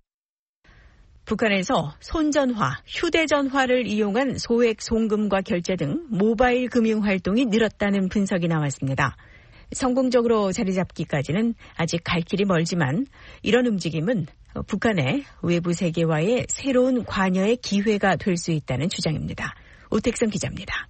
북한에서 손전화, 휴대전화를 이용한 소액 송금과 결제 등 모바일 금융 활동이 늘었다는 분석이 나왔습니다. 성공적으로 자리 잡기까지는 아직 갈 길이 멀지만 이런 움직임은 북한의 외부 세계와의 새로운 관여의 기회가 될 수 있다는 주장입니다. 오택성 기자입니다.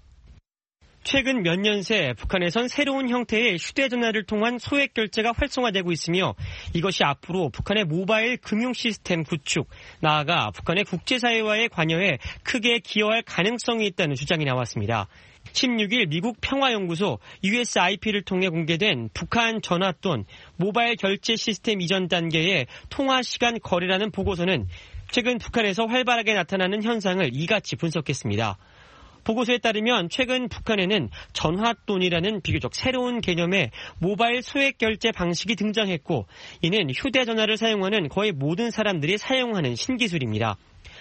최근 몇 년 새 북한에선 새로운 형태의 휴대전화를 통한 소액 결제가 활성화되고 있으며 이것이 앞으로 북한의 모바일 금융 시스템 구축, 나아가 북한의 국제사회와의 관여에 크게 기여할 가능성이 있다는 주장이 나왔습니다. 16일 미국 평화연구소 USIP를 통해 공개된 북한 전화돈 모바일 결제 시스템 이전 단계의 통화시간 거래라는 보고서는 최근 북한에서 활발하게 나타나는 현상을 이같이 분석했습니다. 보고서에 따르면 최근 북한에는 전화돈이라는 비교적 새로운 개념의 모바일 소액 결제 방식이 등장했고 이는 휴대전화를 사용하는 거의 모든 사람들이 사용하는 신기술입니다.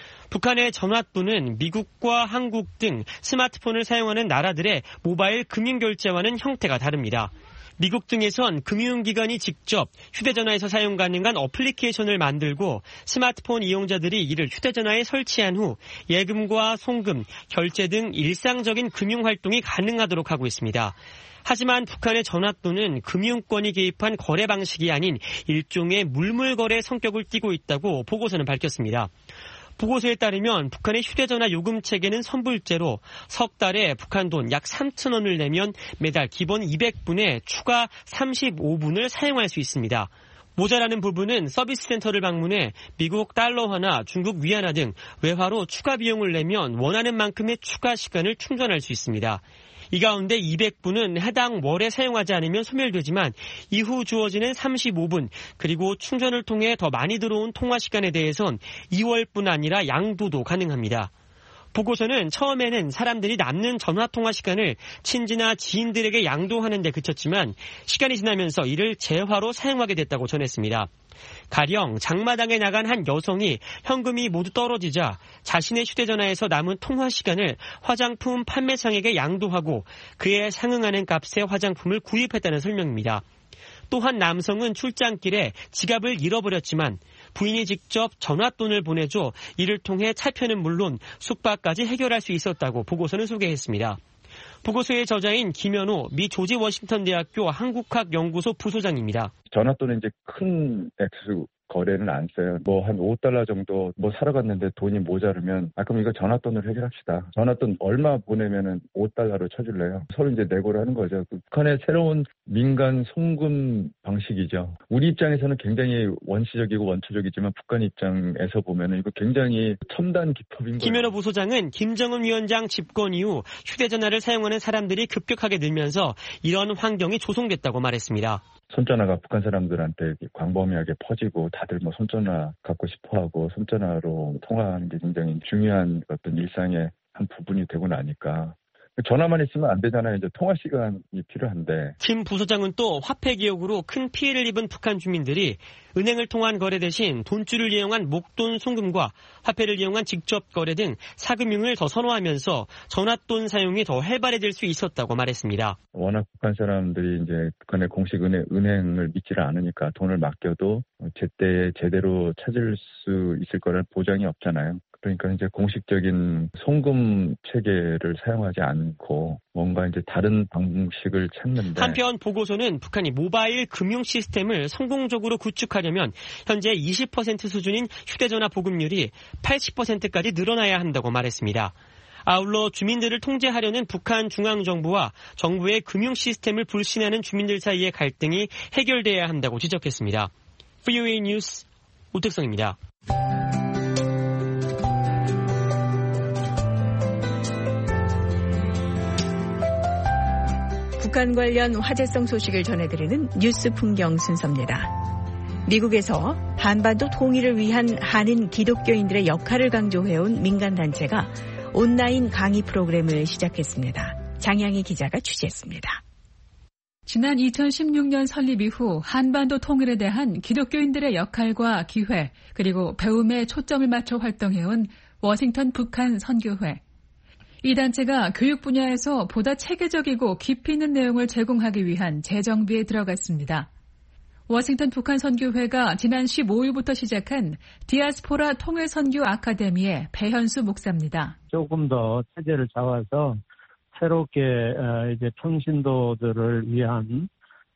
북한의 전화돈은 미국과 한국 등 스마트폰을 사용하는 나라들의 모바일 금융결제와는 형태가 다릅니다. 미국 등에선 금융기관이 직접 휴대전화에서 사용 가능한 어플리케이션을 만들고 스마트폰 이용자들이 이를 휴대전화에 설치한 후 예금과 송금, 결제 등 일상적인 금융활동이 가능하도록 하고 있습니다. 하지만 북한의 전화돈은 금융권이 개입한 거래 방식이 아닌 일종의 물물거래 성격을 띠고 있다고 보고서는 밝혔습니다. 보고서에 따르면 북한의 휴대전화 요금체계는 선불제로 석 달에 북한 돈 약 3,000원을 내면 매달 기본 200분에 추가 35분을 사용할 수 있습니다. 모자라는 부분은 서비스 센터를 방문해 미국 달러화나 중국 위안화 등 외화로 추가 비용을 내면 원하는 만큼의 추가 시간을 충전할 수 있습니다. 이 가운데 200분은 해당 월에 사용하지 않으면 소멸되지만 이후 주어지는 35분 그리고 충전을 통해 더 많이 들어온 통화 시간에 대해선 2월뿐 아니라 양도도 가능합니다. 보고서는 처음에는 사람들이 남는 전화통화 시간을 친지나 지인들에게 양도하는 데 그쳤지만 시간이 지나면서 이를 재화로 사용하게 됐다고 전했습니다. 가령 장마당에 나간 한 여성이 현금이 모두 떨어지자 자신의 휴대전화에서 남은 통화 시간을 화장품 판매상에게 양도하고 그에 상응하는 값의 화장품을 구입했다는 설명입니다. 또 한 남성은 출장길에 지갑을 잃어버렸지만 부인이 직접 전화돈을 보내줘 이를 통해 차표는 물론 숙박까지 해결할 수 있었다고 보고서는 소개했습니다. 보고서의 저자인 김현호 미 조지 워싱턴 대학교 한국학연구소 부소장입니다. 전화돈은 이제 큰 액수 거래는 안 써요. 한 $5 정도 사러 갔는데 돈이 모자르면 그럼 이거 전화돈으로 해결합시다. 전화돈 얼마 보내면은 $5로 쳐줄래요. 서로 이제 내고를 하는 거죠. 북한의 새로운 민간 송금 방식이죠. 우리 입장에서는 굉장히 원시적이고 원초적이지만 북한 입장에서 보면은 이거 굉장히 첨단 기법인 거예요. 김현호 부소장은 김정은 위원장 집권 이후 휴대전화를 사용하는 사람들이 급격하게 늘면서 이런 환경이 조성됐다고 말했습니다. 손전화가 북한 사람들한테 광범위하게 퍼지고 다들 손전화 갖고 싶어하고 손전화로 통화하는 게 굉장히 중요한 어떤 일상의 한 부분이 되고 나니까 전화만 있으면 안 되잖아요. 이제 통화 시간이 필요한데. 김 부소장은 또 화폐 기억으로 큰 피해를 입은 북한 주민들이 은행을 통한 거래 대신 돈줄을 이용한 목돈 송금과 화폐를 이용한 직접 거래 등 사금융을 더 선호하면서 전화돈 사용이 더 활발해질 수 있었다고 말했습니다. 워낙 북한 사람들이 이제 북한의 공식 은행을 믿지를 않으니까 돈을 맡겨도 제때에 제대로 찾을 수 있을 거라는 보장이 없잖아요. 그러니까 이제 공식적인 송금 체계를 사용하지 않고 뭔가 이제 다른 방식을 찾는데. 한편 보고서는 북한이 모바일 금융 시스템을 성공적으로 구축하려면 현재 20% 수준인 휴대전화 보급률이 80%까지 늘어나야 한다고 말했습니다. 아울러 주민들을 통제하려는 북한 중앙정부와 정부의 금융 시스템을 불신하는 주민들 사이의 갈등이 해결돼야 한다고 지적했습니다. VOA 뉴스 오택성입니다. 북한 관련 화제성 소식을 전해드리는 뉴스 풍경 순서입니다. 미국에서 한반도 통일을 위한 한인 기독교인들의 역할을 강조해온 민간단체가 온라인 강의 프로그램을 시작했습니다. 장양희 기자가 취재했습니다. 지난 2016년 설립 이후 한반도 통일에 대한 기독교인들의 역할과 기회, 그리고 배움에 초점을 맞춰 활동해온 워싱턴 북한 선교회. 이 단체가 교육 분야에서 보다 체계적이고 깊이 있는 내용을 제공하기 위한 재정비에 들어갔습니다. 워싱턴 북한 선교회가 지난 15일부터 시작한 디아스포라 통일선교 아카데미의 배현수 목사입니다. 조금 더 체제를 잡아서 새롭게 이제 평신도들을 위한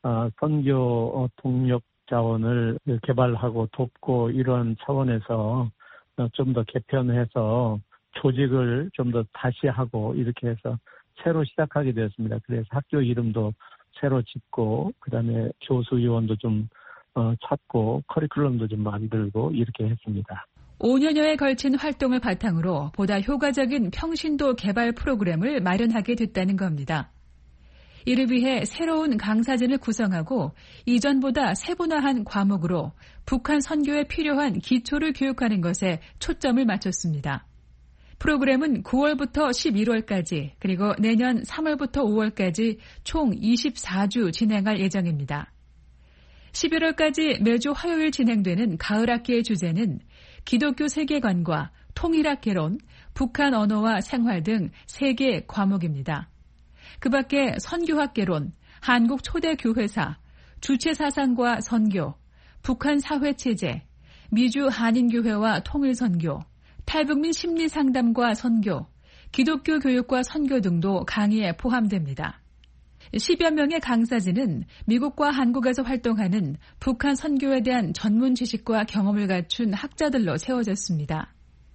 선교 동력 자원을 개발하고 돕고 이런 차원에서 좀 더 개편해서 조직을 좀 더 다시 하고 이렇게 해서 새로 시작하게 되었습니다. 그래서 학교 이름도 새로 짓고 그다음에 교수 요원도 좀 찾고 커리큘럼도 좀 만들고 이렇게 했습니다. 5년여에 걸친 활동을 바탕으로 보다 효과적인 평신도 개발 프로그램을 마련하게 됐다는 겁니다. 이를 위해 새로운 강사진을 구성하고 이전보다 세분화한 과목으로 북한 선교에 필요한 기초를 교육하는 것에 초점을 맞췄습니다. 프로그램은 9월부터 11월까지 그리고 내년 3월부터 5월까지 총 24주 진행할 예정입니다. 11월까지 매주 화요일 진행되는 가을 학기의 주제는 기독교 세계관과 통일학 개론, 북한 언어와 생활 등 3개 과목입니다. 그 밖에 선교학 개론, 한국 초대 교회사, 주체 사상과 선교, 북한 사회 체제, 미주 한인교회와 통일선교, 탈북민 심리상담과 선교, 기독교 교육과 선교 등도 강의에 포함됩니다. 10여 명의 강사진은 미국과 한국에서 활동하는 북한 선교에 대한 전문 지식과 경험을 갖춘 학자들로 세워졌습니다.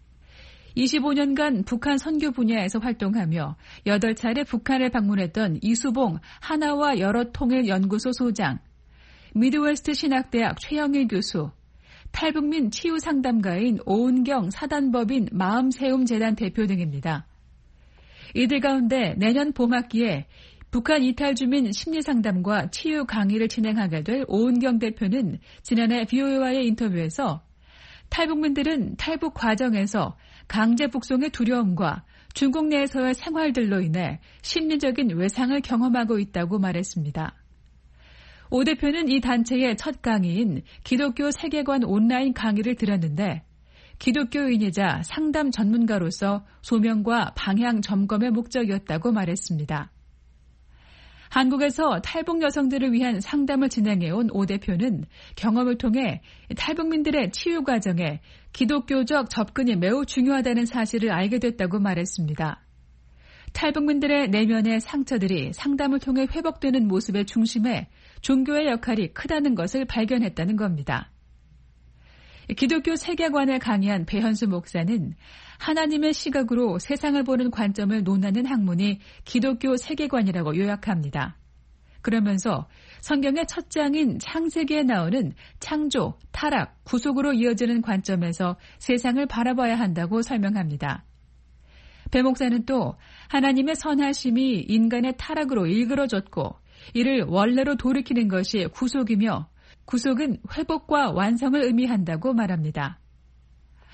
25년간 북한 선교 분야에서 활동하며 8차례 북한을 방문했던 이수봉 하나와 여러통일연구소 소장, 미드웨스트 신학대학 최영일 교수, 탈북민 치유상담가인 오은경 사단법인 마음세움재단 대표 등입니다. 이들 가운데 내년 봄학기에 북한 이탈주민 심리상담과 치유 강의를 진행하게 될 오은경 대표는 지난해 VOA와의 인터뷰에서 탈북민들은 탈북 과정에서 강제 북송의 두려움과 중국 내에서의 생활들로 인해 심리적인 외상을 경험하고 있다고 말했습니다. 오 대표는 이 단체의 첫 강의인 기독교 세계관 온라인 강의를 들었는데 기독교인이자 상담 전문가로서 소명과 방향 점검의 목적이었다고 말했습니다. 한국에서 탈북 여성들을 위한 상담을 진행해온 오 대표는 경험을 통해 탈북민들의 치유 과정에 기독교적 접근이 매우 중요하다는 사실을 알게 됐다고 말했습니다. 탈북민들의 내면의 상처들이 상담을 통해 회복되는 모습의 중심에 종교의 역할이 크다는 것을 발견했다는 겁니다. 기독교 세계관을 강의한 배현수 목사는 하나님의 시각으로 세상을 보는 관점을 논하는 학문이 기독교 세계관이라고 요약합니다. 그러면서 성경의 첫 장인 창세기에 나오는 창조, 타락, 구속으로 이어지는 관점에서 세상을 바라봐야 한다고 설명합니다. 배 목사는 또 하나님의 선하심이 인간의 타락으로 일그러졌고 이를 원래로 돌이키는 것이 구속이며 구속은 회복과 완성을 의미한다고 말합니다.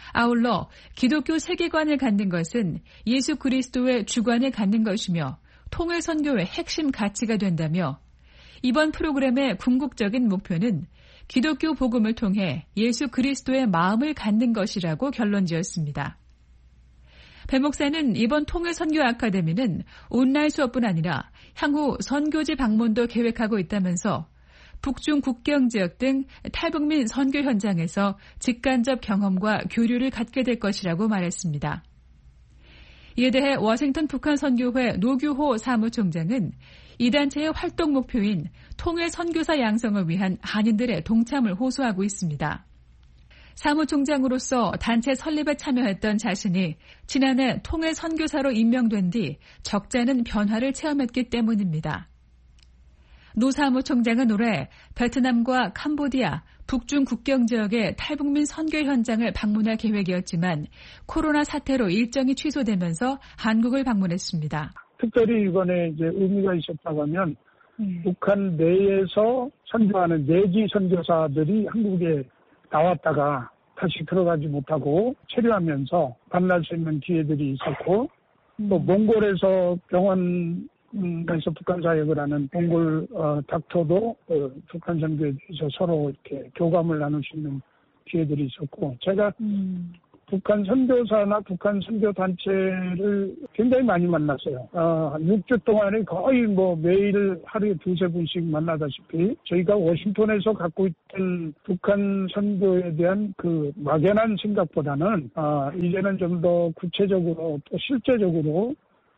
아울러 기독교 세계관을 갖는 것은 예수 그리스도의 주관을 갖는 것이며 통일선교의 핵심 가치가 된다며 이번 프로그램의 궁극적인 목표는 기독교 복음을 통해 예수 그리스도의 마음을 갖는 것이라고 결론지었습니다. 배 목사는 이번 통일선교 아카데미는 온라인 수업뿐 아니라 향후 선교지 방문도 계획하고 있다면서 북중 국경 지역 등 탈북민 선교 현장에서 직간접 경험과 교류를 갖게 될 것이라고 말했습니다. 이에 대해 워싱턴 북한 선교회 노규호 사무총장은 이 단체의 활동 목표인 통일 선교사 양성을 위한 한인들의 동참을 호소하고 있습니다. 사무총장으로서 단체 설립에 참여했던 자신이 지난해 통일 선교사로 임명된 뒤 적잖은 변화를 체험했기 때문입니다. 노 사무총장은 올해 베트남과 캄보디아, 북중 국경 지역의 탈북민 선교 현장을 방문할 계획이었지만 코로나 사태로 일정이 취소되면서 한국을 방문했습니다. 특별히 이번에 이제 의미가 있었다고 하면 북한 내에서 선교하는 내지 선교사들이 한국에 나왔다가 다시 들어가지 못하고 체류하면서 만날 수 있는 기회들이 있었고 또 몽골에서 병원에서 북한 사역을 하는 몽골 닥터도 북한 선교에 대해서 서로 이렇게 교감을 나눌 수 있는 기회들이 있었고 제가 북한 선교사나 북한 선교 단체를 굉장히 많이 만났어요. 6주 동안에 거의 매일 하루에 2-3분씩 만나다시피 저희가 워싱턴에서 갖고 있던 북한 선교에 대한 그 막연한 생각보다는 이제는 좀 더 구체적으로 또 실제적으로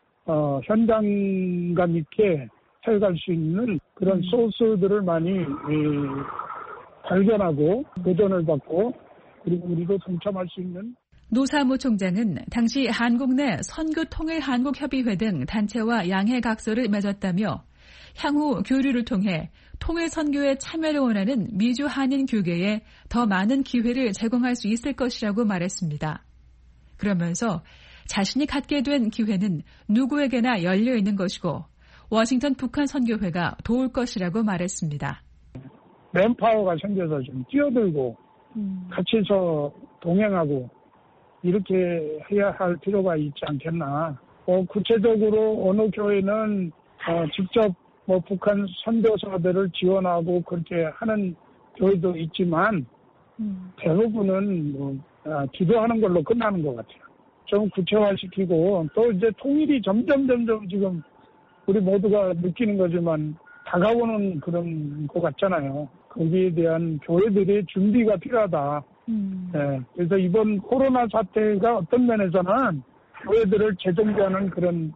현장감 있게 해갈 수 있는 그런 소스들을 많이 발견하고 도전을 받고 그리고 우리도 동참할 수 있는 노 사무총장은 당시 한국 내 선교통일한국협의회 등 단체와 양해각서를 맺었다며 향후 교류를 통해 통일선교에 참여를 원하는 미주 한인 교계에 더 많은 기회를 제공할 수 있을 것이라고 말했습니다. 그러면서 자신이 갖게 된 기회는 누구에게나 열려 있는 것이고 워싱턴 북한 선교회가 도울 것이라고 말했습니다. 맨파워가 생겨서 좀 뛰어들고 같이 해서 동행하고 이렇게 해야 할 필요가 있지 않겠나. 구체적으로 어느 교회는 직접 북한 선교사들을 지원하고 그렇게 하는 교회도 있지만 대부분은 기도하는 걸로 끝나는 것 같아요. 좀 구체화시키고 또 이제 통일이 점점 지금 우리 모두가 느끼는 거지만 다가오는 그런 것 같잖아요. 거기에 대한 교회들의 준비가 필요하다. 네, 그래서 이번 코로나 사태가 어떤 면에서는 교회들을 재정비하는 그런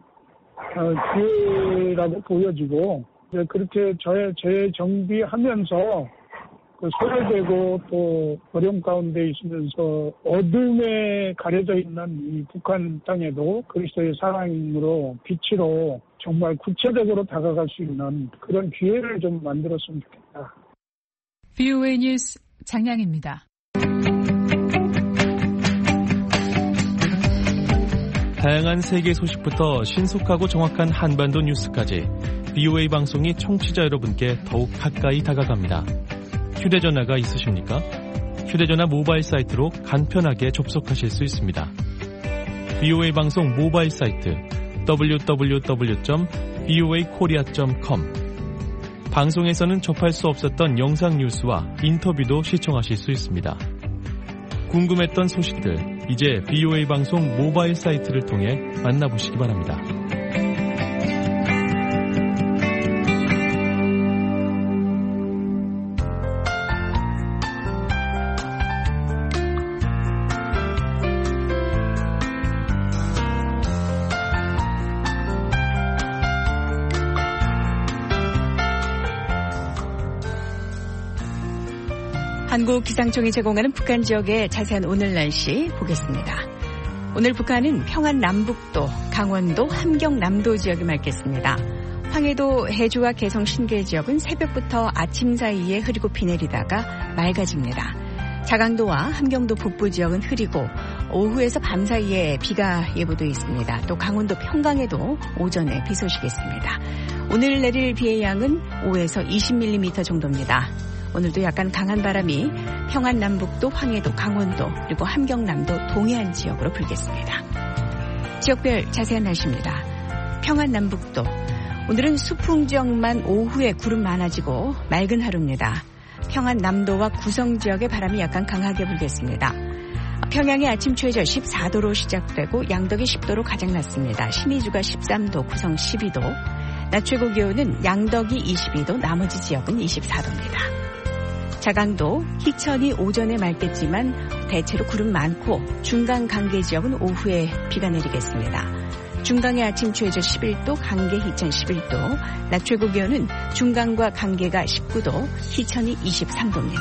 기회라고 보여지고 그렇게 재정비하면서 그 소외되고 또 어려움 가운데 있으면서 어둠에 가려져 있는 이 북한 땅에도 그리스도의 사랑으로 빛으로 정말 구체적으로 다가갈 수 있는 그런 기회를 좀 만들었으면 좋겠다. VOA 뉴스 장량입니다. 다양한 세계 소식부터 신속하고 정확한 한반도 뉴스까지 VOA 방송이 청취자 여러분께 더욱 가까이 다가갑니다. 휴대전화가 있으십니까? 휴대전화 모바일 사이트로 간편하게 접속하실 수 있습니다. VOA 방송 모바일 사이트 www.voakorea.com 방송에서는 접할 수 없었던 영상 뉴스와 인터뷰도 시청하실 수 있습니다. 궁금했던 소식들 이제 VOA 방송 모바일 사이트를 통해 만나보시기 바랍니다. 한국기상청이 제공하는 북한 지역의 자세한 오늘 날씨 보겠습니다. 오늘 북한은 평안 남북도, 강원도, 함경 남도 지역이 맑겠습니다. 황해도 해주와 개성 신계 지역은 새벽부터 아침 사이에 흐리고 비 내리다가 맑아집니다. 자강도와 함경도 북부 지역은 흐리고 오후에서 밤 사이에 비가 예보돼 있습니다. 또 강원도 평강에도 오전에 비 소식이 있습니다. 오늘 내릴 비의 양은 5에서 20mm 정도입니다. 오늘도 약간 강한 바람이 평안남북도, 황해도, 강원도 그리고 함경남도 동해안 지역으로 불겠습니다. 지역별 자세한 날씨입니다. 평안남북도 오늘은 수풍 지역만 오후에 구름 많아지고 맑은 하루입니다. 평안남도와 구성 지역의 바람이 약간 강하게 불겠습니다. 평양의 아침 최저 14도로 시작되고 양덕이 10도로 가장 낮습니다. 신의주가 13도, 구성 12도, 낮 최고 기온은 양덕이 22도, 나머지 지역은 24도입니다. 자강도, 희천이 오전에 맑겠지만 대체로 구름 많고 중강 강계 지역은 오후에 비가 내리겠습니다. 중강의 아침 최저 11도, 강계 희천 11도, 낮 최고 기온은 중강과 강계가 19도, 희천이 23도입니다.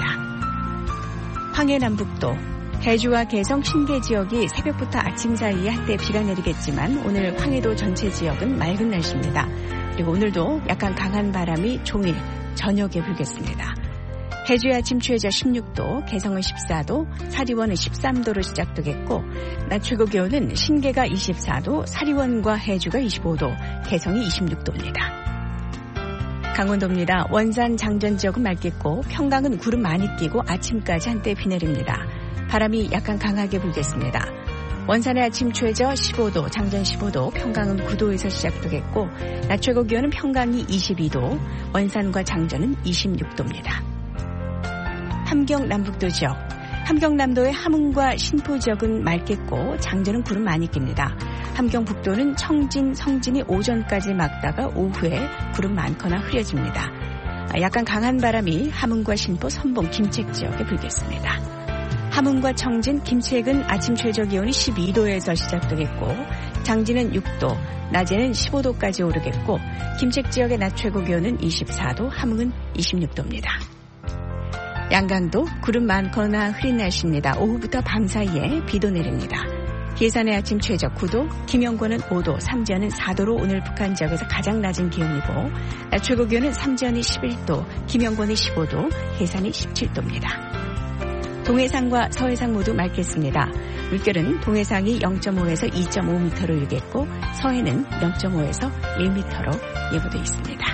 황해 남북도, 해주와 개성 신계 지역이 새벽부터 아침 사이에 한때 비가 내리겠지만 오늘 황해도 전체 지역은 맑은 날씨입니다. 그리고 오늘도 약간 강한 바람이 종일 저녁에 불겠습니다. 해주의 아침 최저 16도, 개성은 14도, 사리원은 13도로 시작되겠고 낮 최고 기온은 신계가 24도, 사리원과 해주가 25도, 개성이 26도입니다. 강원도입니다. 원산 장전 지역은 맑겠고 평강은 구름 많이 끼고 아침까지 한때 비 내립니다. 바람이 약간 강하게 불겠습니다. 원산의 아침 최저 15도, 장전 15도, 평강은 9도에서 시작되겠고 낮 최고 기온은 평강이 22도, 원산과 장전은 26도입니다. 함경 남북도 지역, 함경남도의 함흥과 신포 지역은 맑겠고 장전은 구름 많이 낍니다. 함경 북도는 청진, 성진이 오전까지 맑다가 오후에 구름 많거나 흐려집니다. 약간 강한 바람이 함흥과 신포, 선봉, 김책 지역에 불겠습니다. 함흥과 청진, 김책은 아침 최저 기온이 12도에서 시작되겠고 장진은 6도, 낮에는 15도까지 오르겠고 김책 지역의 낮 최고 기온은 24도, 함흥은 26도입니다. 양강도 구름 많거나 흐린 날씨입니다. 오후부터 밤 사이에 비도 내립니다. 계산의 아침 최저 9도, 김영권은 5도, 삼지연은 4도로 오늘 북한 지역에서 가장 낮은 기온이고 낮 최고 기온은 삼지연이 11도, 김영권이 15도, 계산이 17도입니다. 동해상과 서해상 모두 맑겠습니다. 물결은 동해상이 0.5에서 2.5m로 일겠고 서해는 0.5에서 1m로 예보돼 있습니다.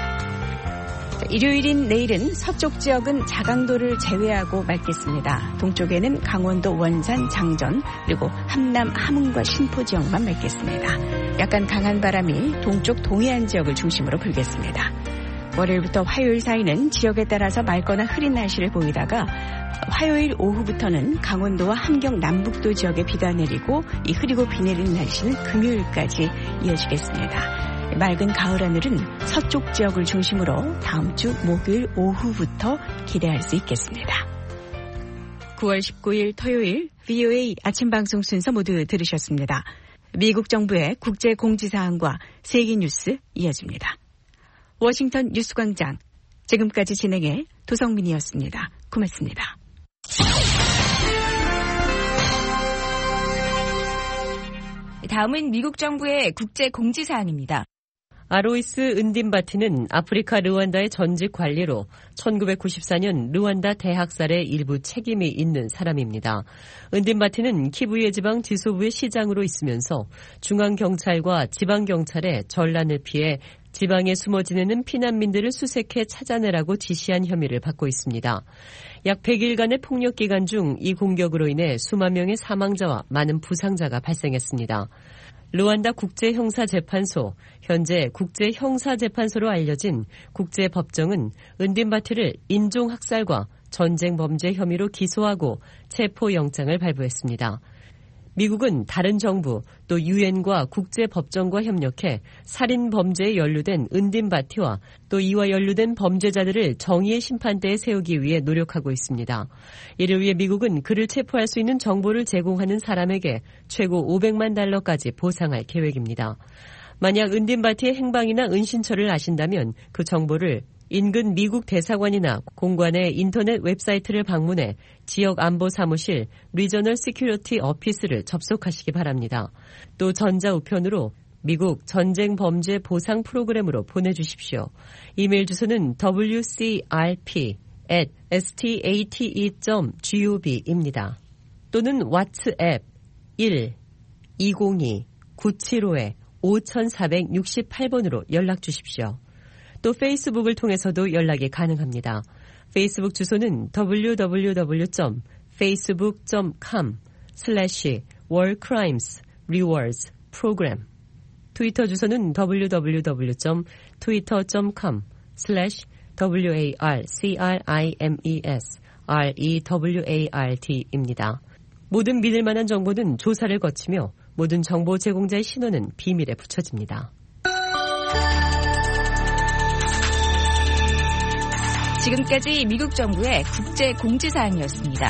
일요일인 내일은 서쪽 지역은 자강도를 제외하고 맑겠습니다. 동쪽에는 강원도, 원산, 장전 그리고 함남, 함흥과 신포 지역만 맑겠습니다. 약간 강한 바람이 동쪽 동해안 지역을 중심으로 불겠습니다. 월요일부터 화요일 사이는 지역에 따라서 맑거나 흐린 날씨를 보이다가 화요일 오후부터는 강원도와 함경 남북도 지역에 비가 내리고 이 흐리고 비 내리는 날씨는 금요일까지 이어지겠습니다. 맑은 가을 하늘은 서쪽 지역을 중심으로 다음 주 목요일 오후부터 기대할 수 있겠습니다. 9월 19일 토요일 VOA 아침 방송 순서 모두 들으셨습니다. 미국 정부의 국제 공지사항과 세계 뉴스 이어집니다. 워싱턴 뉴스광장 지금까지 진행해 도성민이었습니다. 고맙습니다. 다음은 미국 정부의 국제 공지사항입니다. 아로이스 은딘바티는 아프리카 르완다의 전직 관리로 1994년 르완다 대학살의 일부 책임이 있는 사람입니다. 은딘바티는 키부이에 지방 지소부의 시장으로 있으면서 중앙경찰과 지방경찰의 전란을 피해 지방에 숨어 지내는 피난민들을 수색해 찾아내라고 지시한 혐의를 받고 있습니다. 약 100일간의 폭력 기간 중 이 공격으로 인해 수만 명의 사망자와 많은 부상자가 발생했습니다. 르완다 국제형사재판소, 현재 국제형사재판소로 알려진 국제법정은 은딘바티를 인종학살과 전쟁범죄 혐의로 기소하고 체포영장을 발부했습니다. 미국은 다른 정부 또 유엔과 국제법정과 협력해 살인범죄에 연루된 은딘바티와 또 이와 연루된 범죄자들을 정의의 심판대에 세우기 위해 노력하고 있습니다. 이를 위해 미국은 그를 체포할 수 있는 정보를 제공하는 사람에게 최고 $500만 보상할 계획입니다. 만약 은딘바티의 행방이나 은신처를 아신다면 그 정보를 인근 미국 대사관이나 공관의 인터넷 웹사이트를 방문해 지역 안보 사무실 리저널 시큐리티 어피스를 접속하시기 바랍니다. 또 전자우편으로 미국 전쟁범죄 보상 프로그램으로 보내주십시오. 이메일 주소는 wcrp@state.gov입니다. 또는 왓츠앱 1-202-975-5468번으로 연락 주십시오. 또 페이스북을 통해서도 연락이 가능합니다. 페이스북 주소는 www.facebook.com/warcrimesrewardsprogram. 트위터 주소는 www.twitter.com/warcrimesrewards입니다. 모든 믿을 만한 정보는 조사를 거치며 모든 정보 제공자의 신원은 비밀에 붙여집니다. 지금까지 미국 정부의 국제 공지사항이었습니다.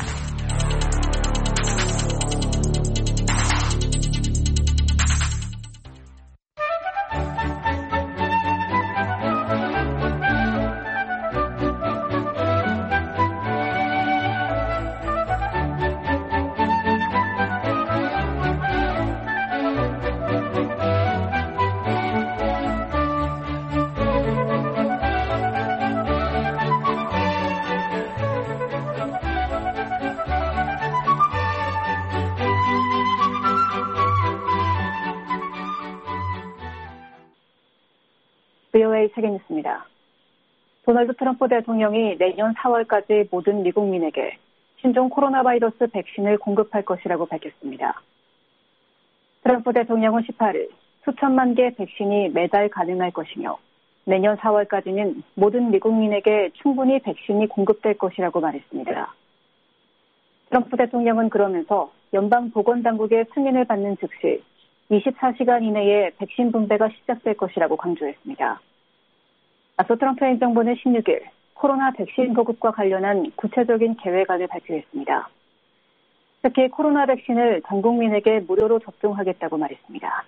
VOA 세계뉴스입니다. 도널드 트럼프 대통령이 내년 4월까지 모든 미국민에게 신종 코로나 바이러스 백신을 공급할 것이라고 밝혔습니다. 트럼프 대통령은 18일 수천만 개 백신이 매달 가능할 것이며 내년 4월까지는 모든 미국민에게 충분히 백신이 공급될 것이라고 말했습니다. 트럼프 대통령은 그러면서 연방보건당국의 승인을 받는 즉시 24시간 이내에 백신 분배가 시작될 것이라고 강조했습니다. 앞서 트럼프 행정부는 16일 코로나 백신 보급과 관련한 구체적인 계획안을 발표했습니다. 특히 코로나 백신을 전 국민에게 무료로 접종하겠다고 말했습니다.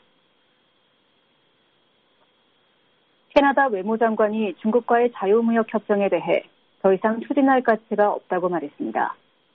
캐나다 외무장관이 중국과의 자유무역 협정에 대해 더 이상 추진할 가치가 없다고 말했습니다.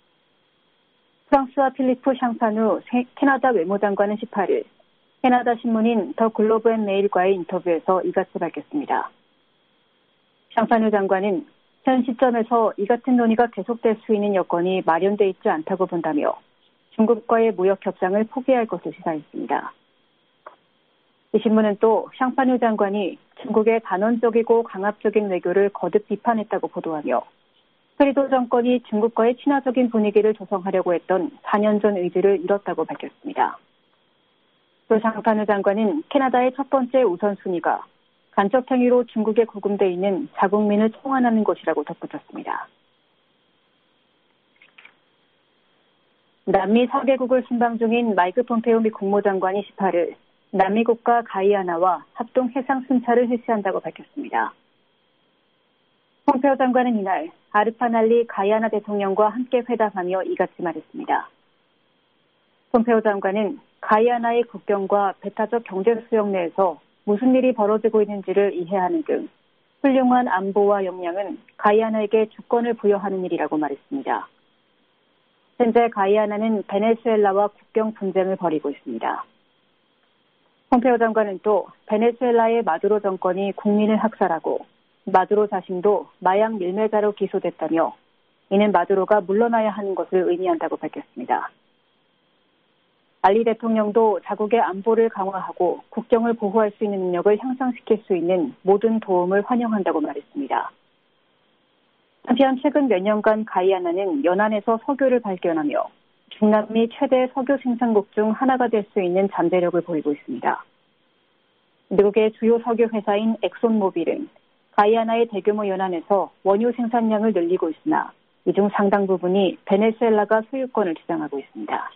프랑스와 필리프 샹파누 캐나다 외무장관은 18일 캐나다 신문인 더 글로브 앤 메일과의 인터뷰에서 이같이 밝혔습니다. 샹파누 장관은 현 시점에서 이 같은 논의가 계속될 수 있는 여건이 마련돼 있지 않다고 본다며 중국과의 무역 협상을 포기할 것을 시사했습니다. 이 신문은 또 샹파누 장관이 중국의 단언적이고 강압적인 외교를 거듭 비판했다고 보도하며 트리도 정권이 중국과의 친화적인 분위기를 조성하려고 했던 4년 전 의지를 잃었다고 밝혔습니다. 또 샹파누 장관은 캐나다의 첫 번째 우선순위가 간첩 행위로 중국에 구금돼 있는 자국민을 송환하는 것이라고 덧붙였습니다. 남미 4개국을 순방 중인 마이크 폼페오 미 국무장관이 18일 남미 국가 가이아나와 합동 해상 순찰을 실시한다고 밝혔습니다. 폼페오 장관은 이날 아르파날리 가이아나 대통령과 함께 회담하며 이같이 말했습니다. 폼페오 장관은 가이아나의 국경과 배타적 경제 수역 내에서 무슨 일이 벌어지고 있는지를 이해하는 등 훌륭한 안보와 역량은 가이아나에게 주권을 부여하는 일이라고 말했습니다. 현재 가이아나는 베네수엘라와 국경 분쟁을 벌이고 있습니다. 폼페오 장관은 또 베네수엘라의 마두로 정권이 국민을 학살하고 마두로 자신도 마약 밀매자로 기소됐다며 이는 마두로가 물러나야 하는 것을 의미한다고 밝혔습니다. 알리 대통령도 자국의 안보를 강화하고 국경을 보호할 수 있는 능력을 향상시킬 수 있는 모든 도움을 환영한다고 말했습니다. 한편 최근 몇 년간 가이아나는 연안에서 석유를 발견하며 중남미 최대 석유 생산국 중 하나가 될 수 있는 잠재력을 보이고 있습니다. 미국의 주요 석유 회사인 엑손모빌은 가이아나의 대규모 연안에서 원유 생산량을 늘리고 있으나 이 중 상당 부분이 베네수엘라가 소유권을 주장하고 있습니다.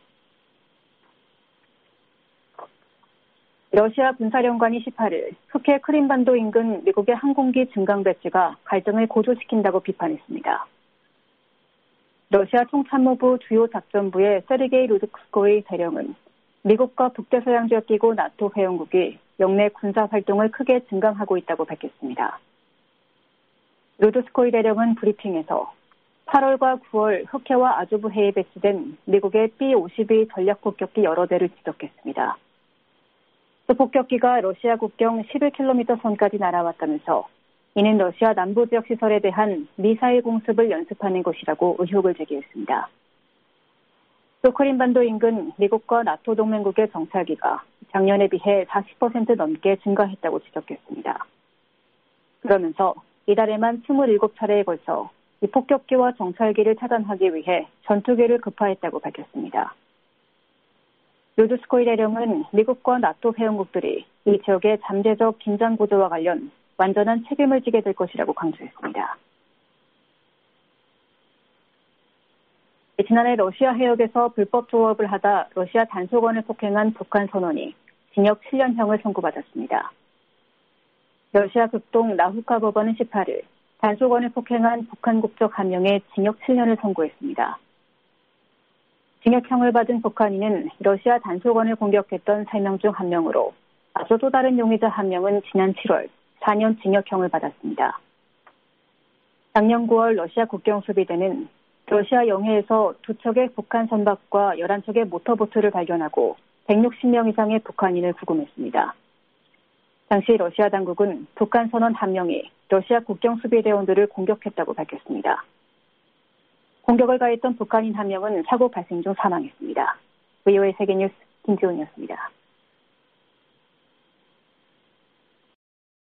러시아 군사령관이 18일 흑해 크림반도 인근 미국의 항공기 증강 배치가 갈등을 고조시킨다고 비판했습니다. 러시아 총참모부 주요 작전부의 세르게이 루드스코이 대령은 미국과 북대서양지역기구 나토 회원국이 영내 군사 활동을 크게 증강하고 있다고 밝혔습니다. 루드스코이 대령은 브리핑에서 8월과 9월 흑해와 아주부 해에 배치된 미국의 B-52 전략 폭격기 여러 대를 지적했습니다. 또 폭격기가 러시아 국경 11km 선까지 날아왔다면서 이는 러시아 남부 지역 시설에 대한 미사일 공습을 연습하는 것이라고 의혹을 제기했습니다. 또 크림반도 인근 미국과 나토 동맹국의 정찰기가 작년에 비해 40% 넘게 증가했다고 지적했습니다. 그러면서 이달에만 27차례에 걸쳐 이 폭격기와 정찰기를 차단하기 위해 전투기를 급파했다고 밝혔습니다. 루드스코이 대령은 미국과 나토 회원국들이 이 지역의 잠재적 긴장 구조와 관련 완전한 책임을 지게 될 것이라고 강조했습니다. 지난해 러시아 해역에서 불법 조업을 하다 러시아 단속원을 폭행한 북한 선원이 징역 7년형을 선고받았습니다. 러시아 극동 나후카 법원은 18일 단속원을 폭행한 북한 국적 한 명에 징역 7년을 선고했습니다. 징역형을 받은 북한인은 러시아 단속원을 공격했던 3명 중 1명으로 앞서 또 다른 용의자 1명은 지난 7월 4년 징역형을 받았습니다. 작년 9월 러시아 국경수비대는 러시아 영해에서 2척의 북한 선박과 11척의 모터보트를 발견하고 160명 이상의 북한인을 구금했습니다. 당시 러시아 당국은 북한 선원 1명이 러시아 국경수비대원들을 공격했다고 밝혔습니다. 공격을 가했던 북한인 1명은 사고 발생 중 사망했습니다. VOA 세계뉴스 김지훈이었습니다.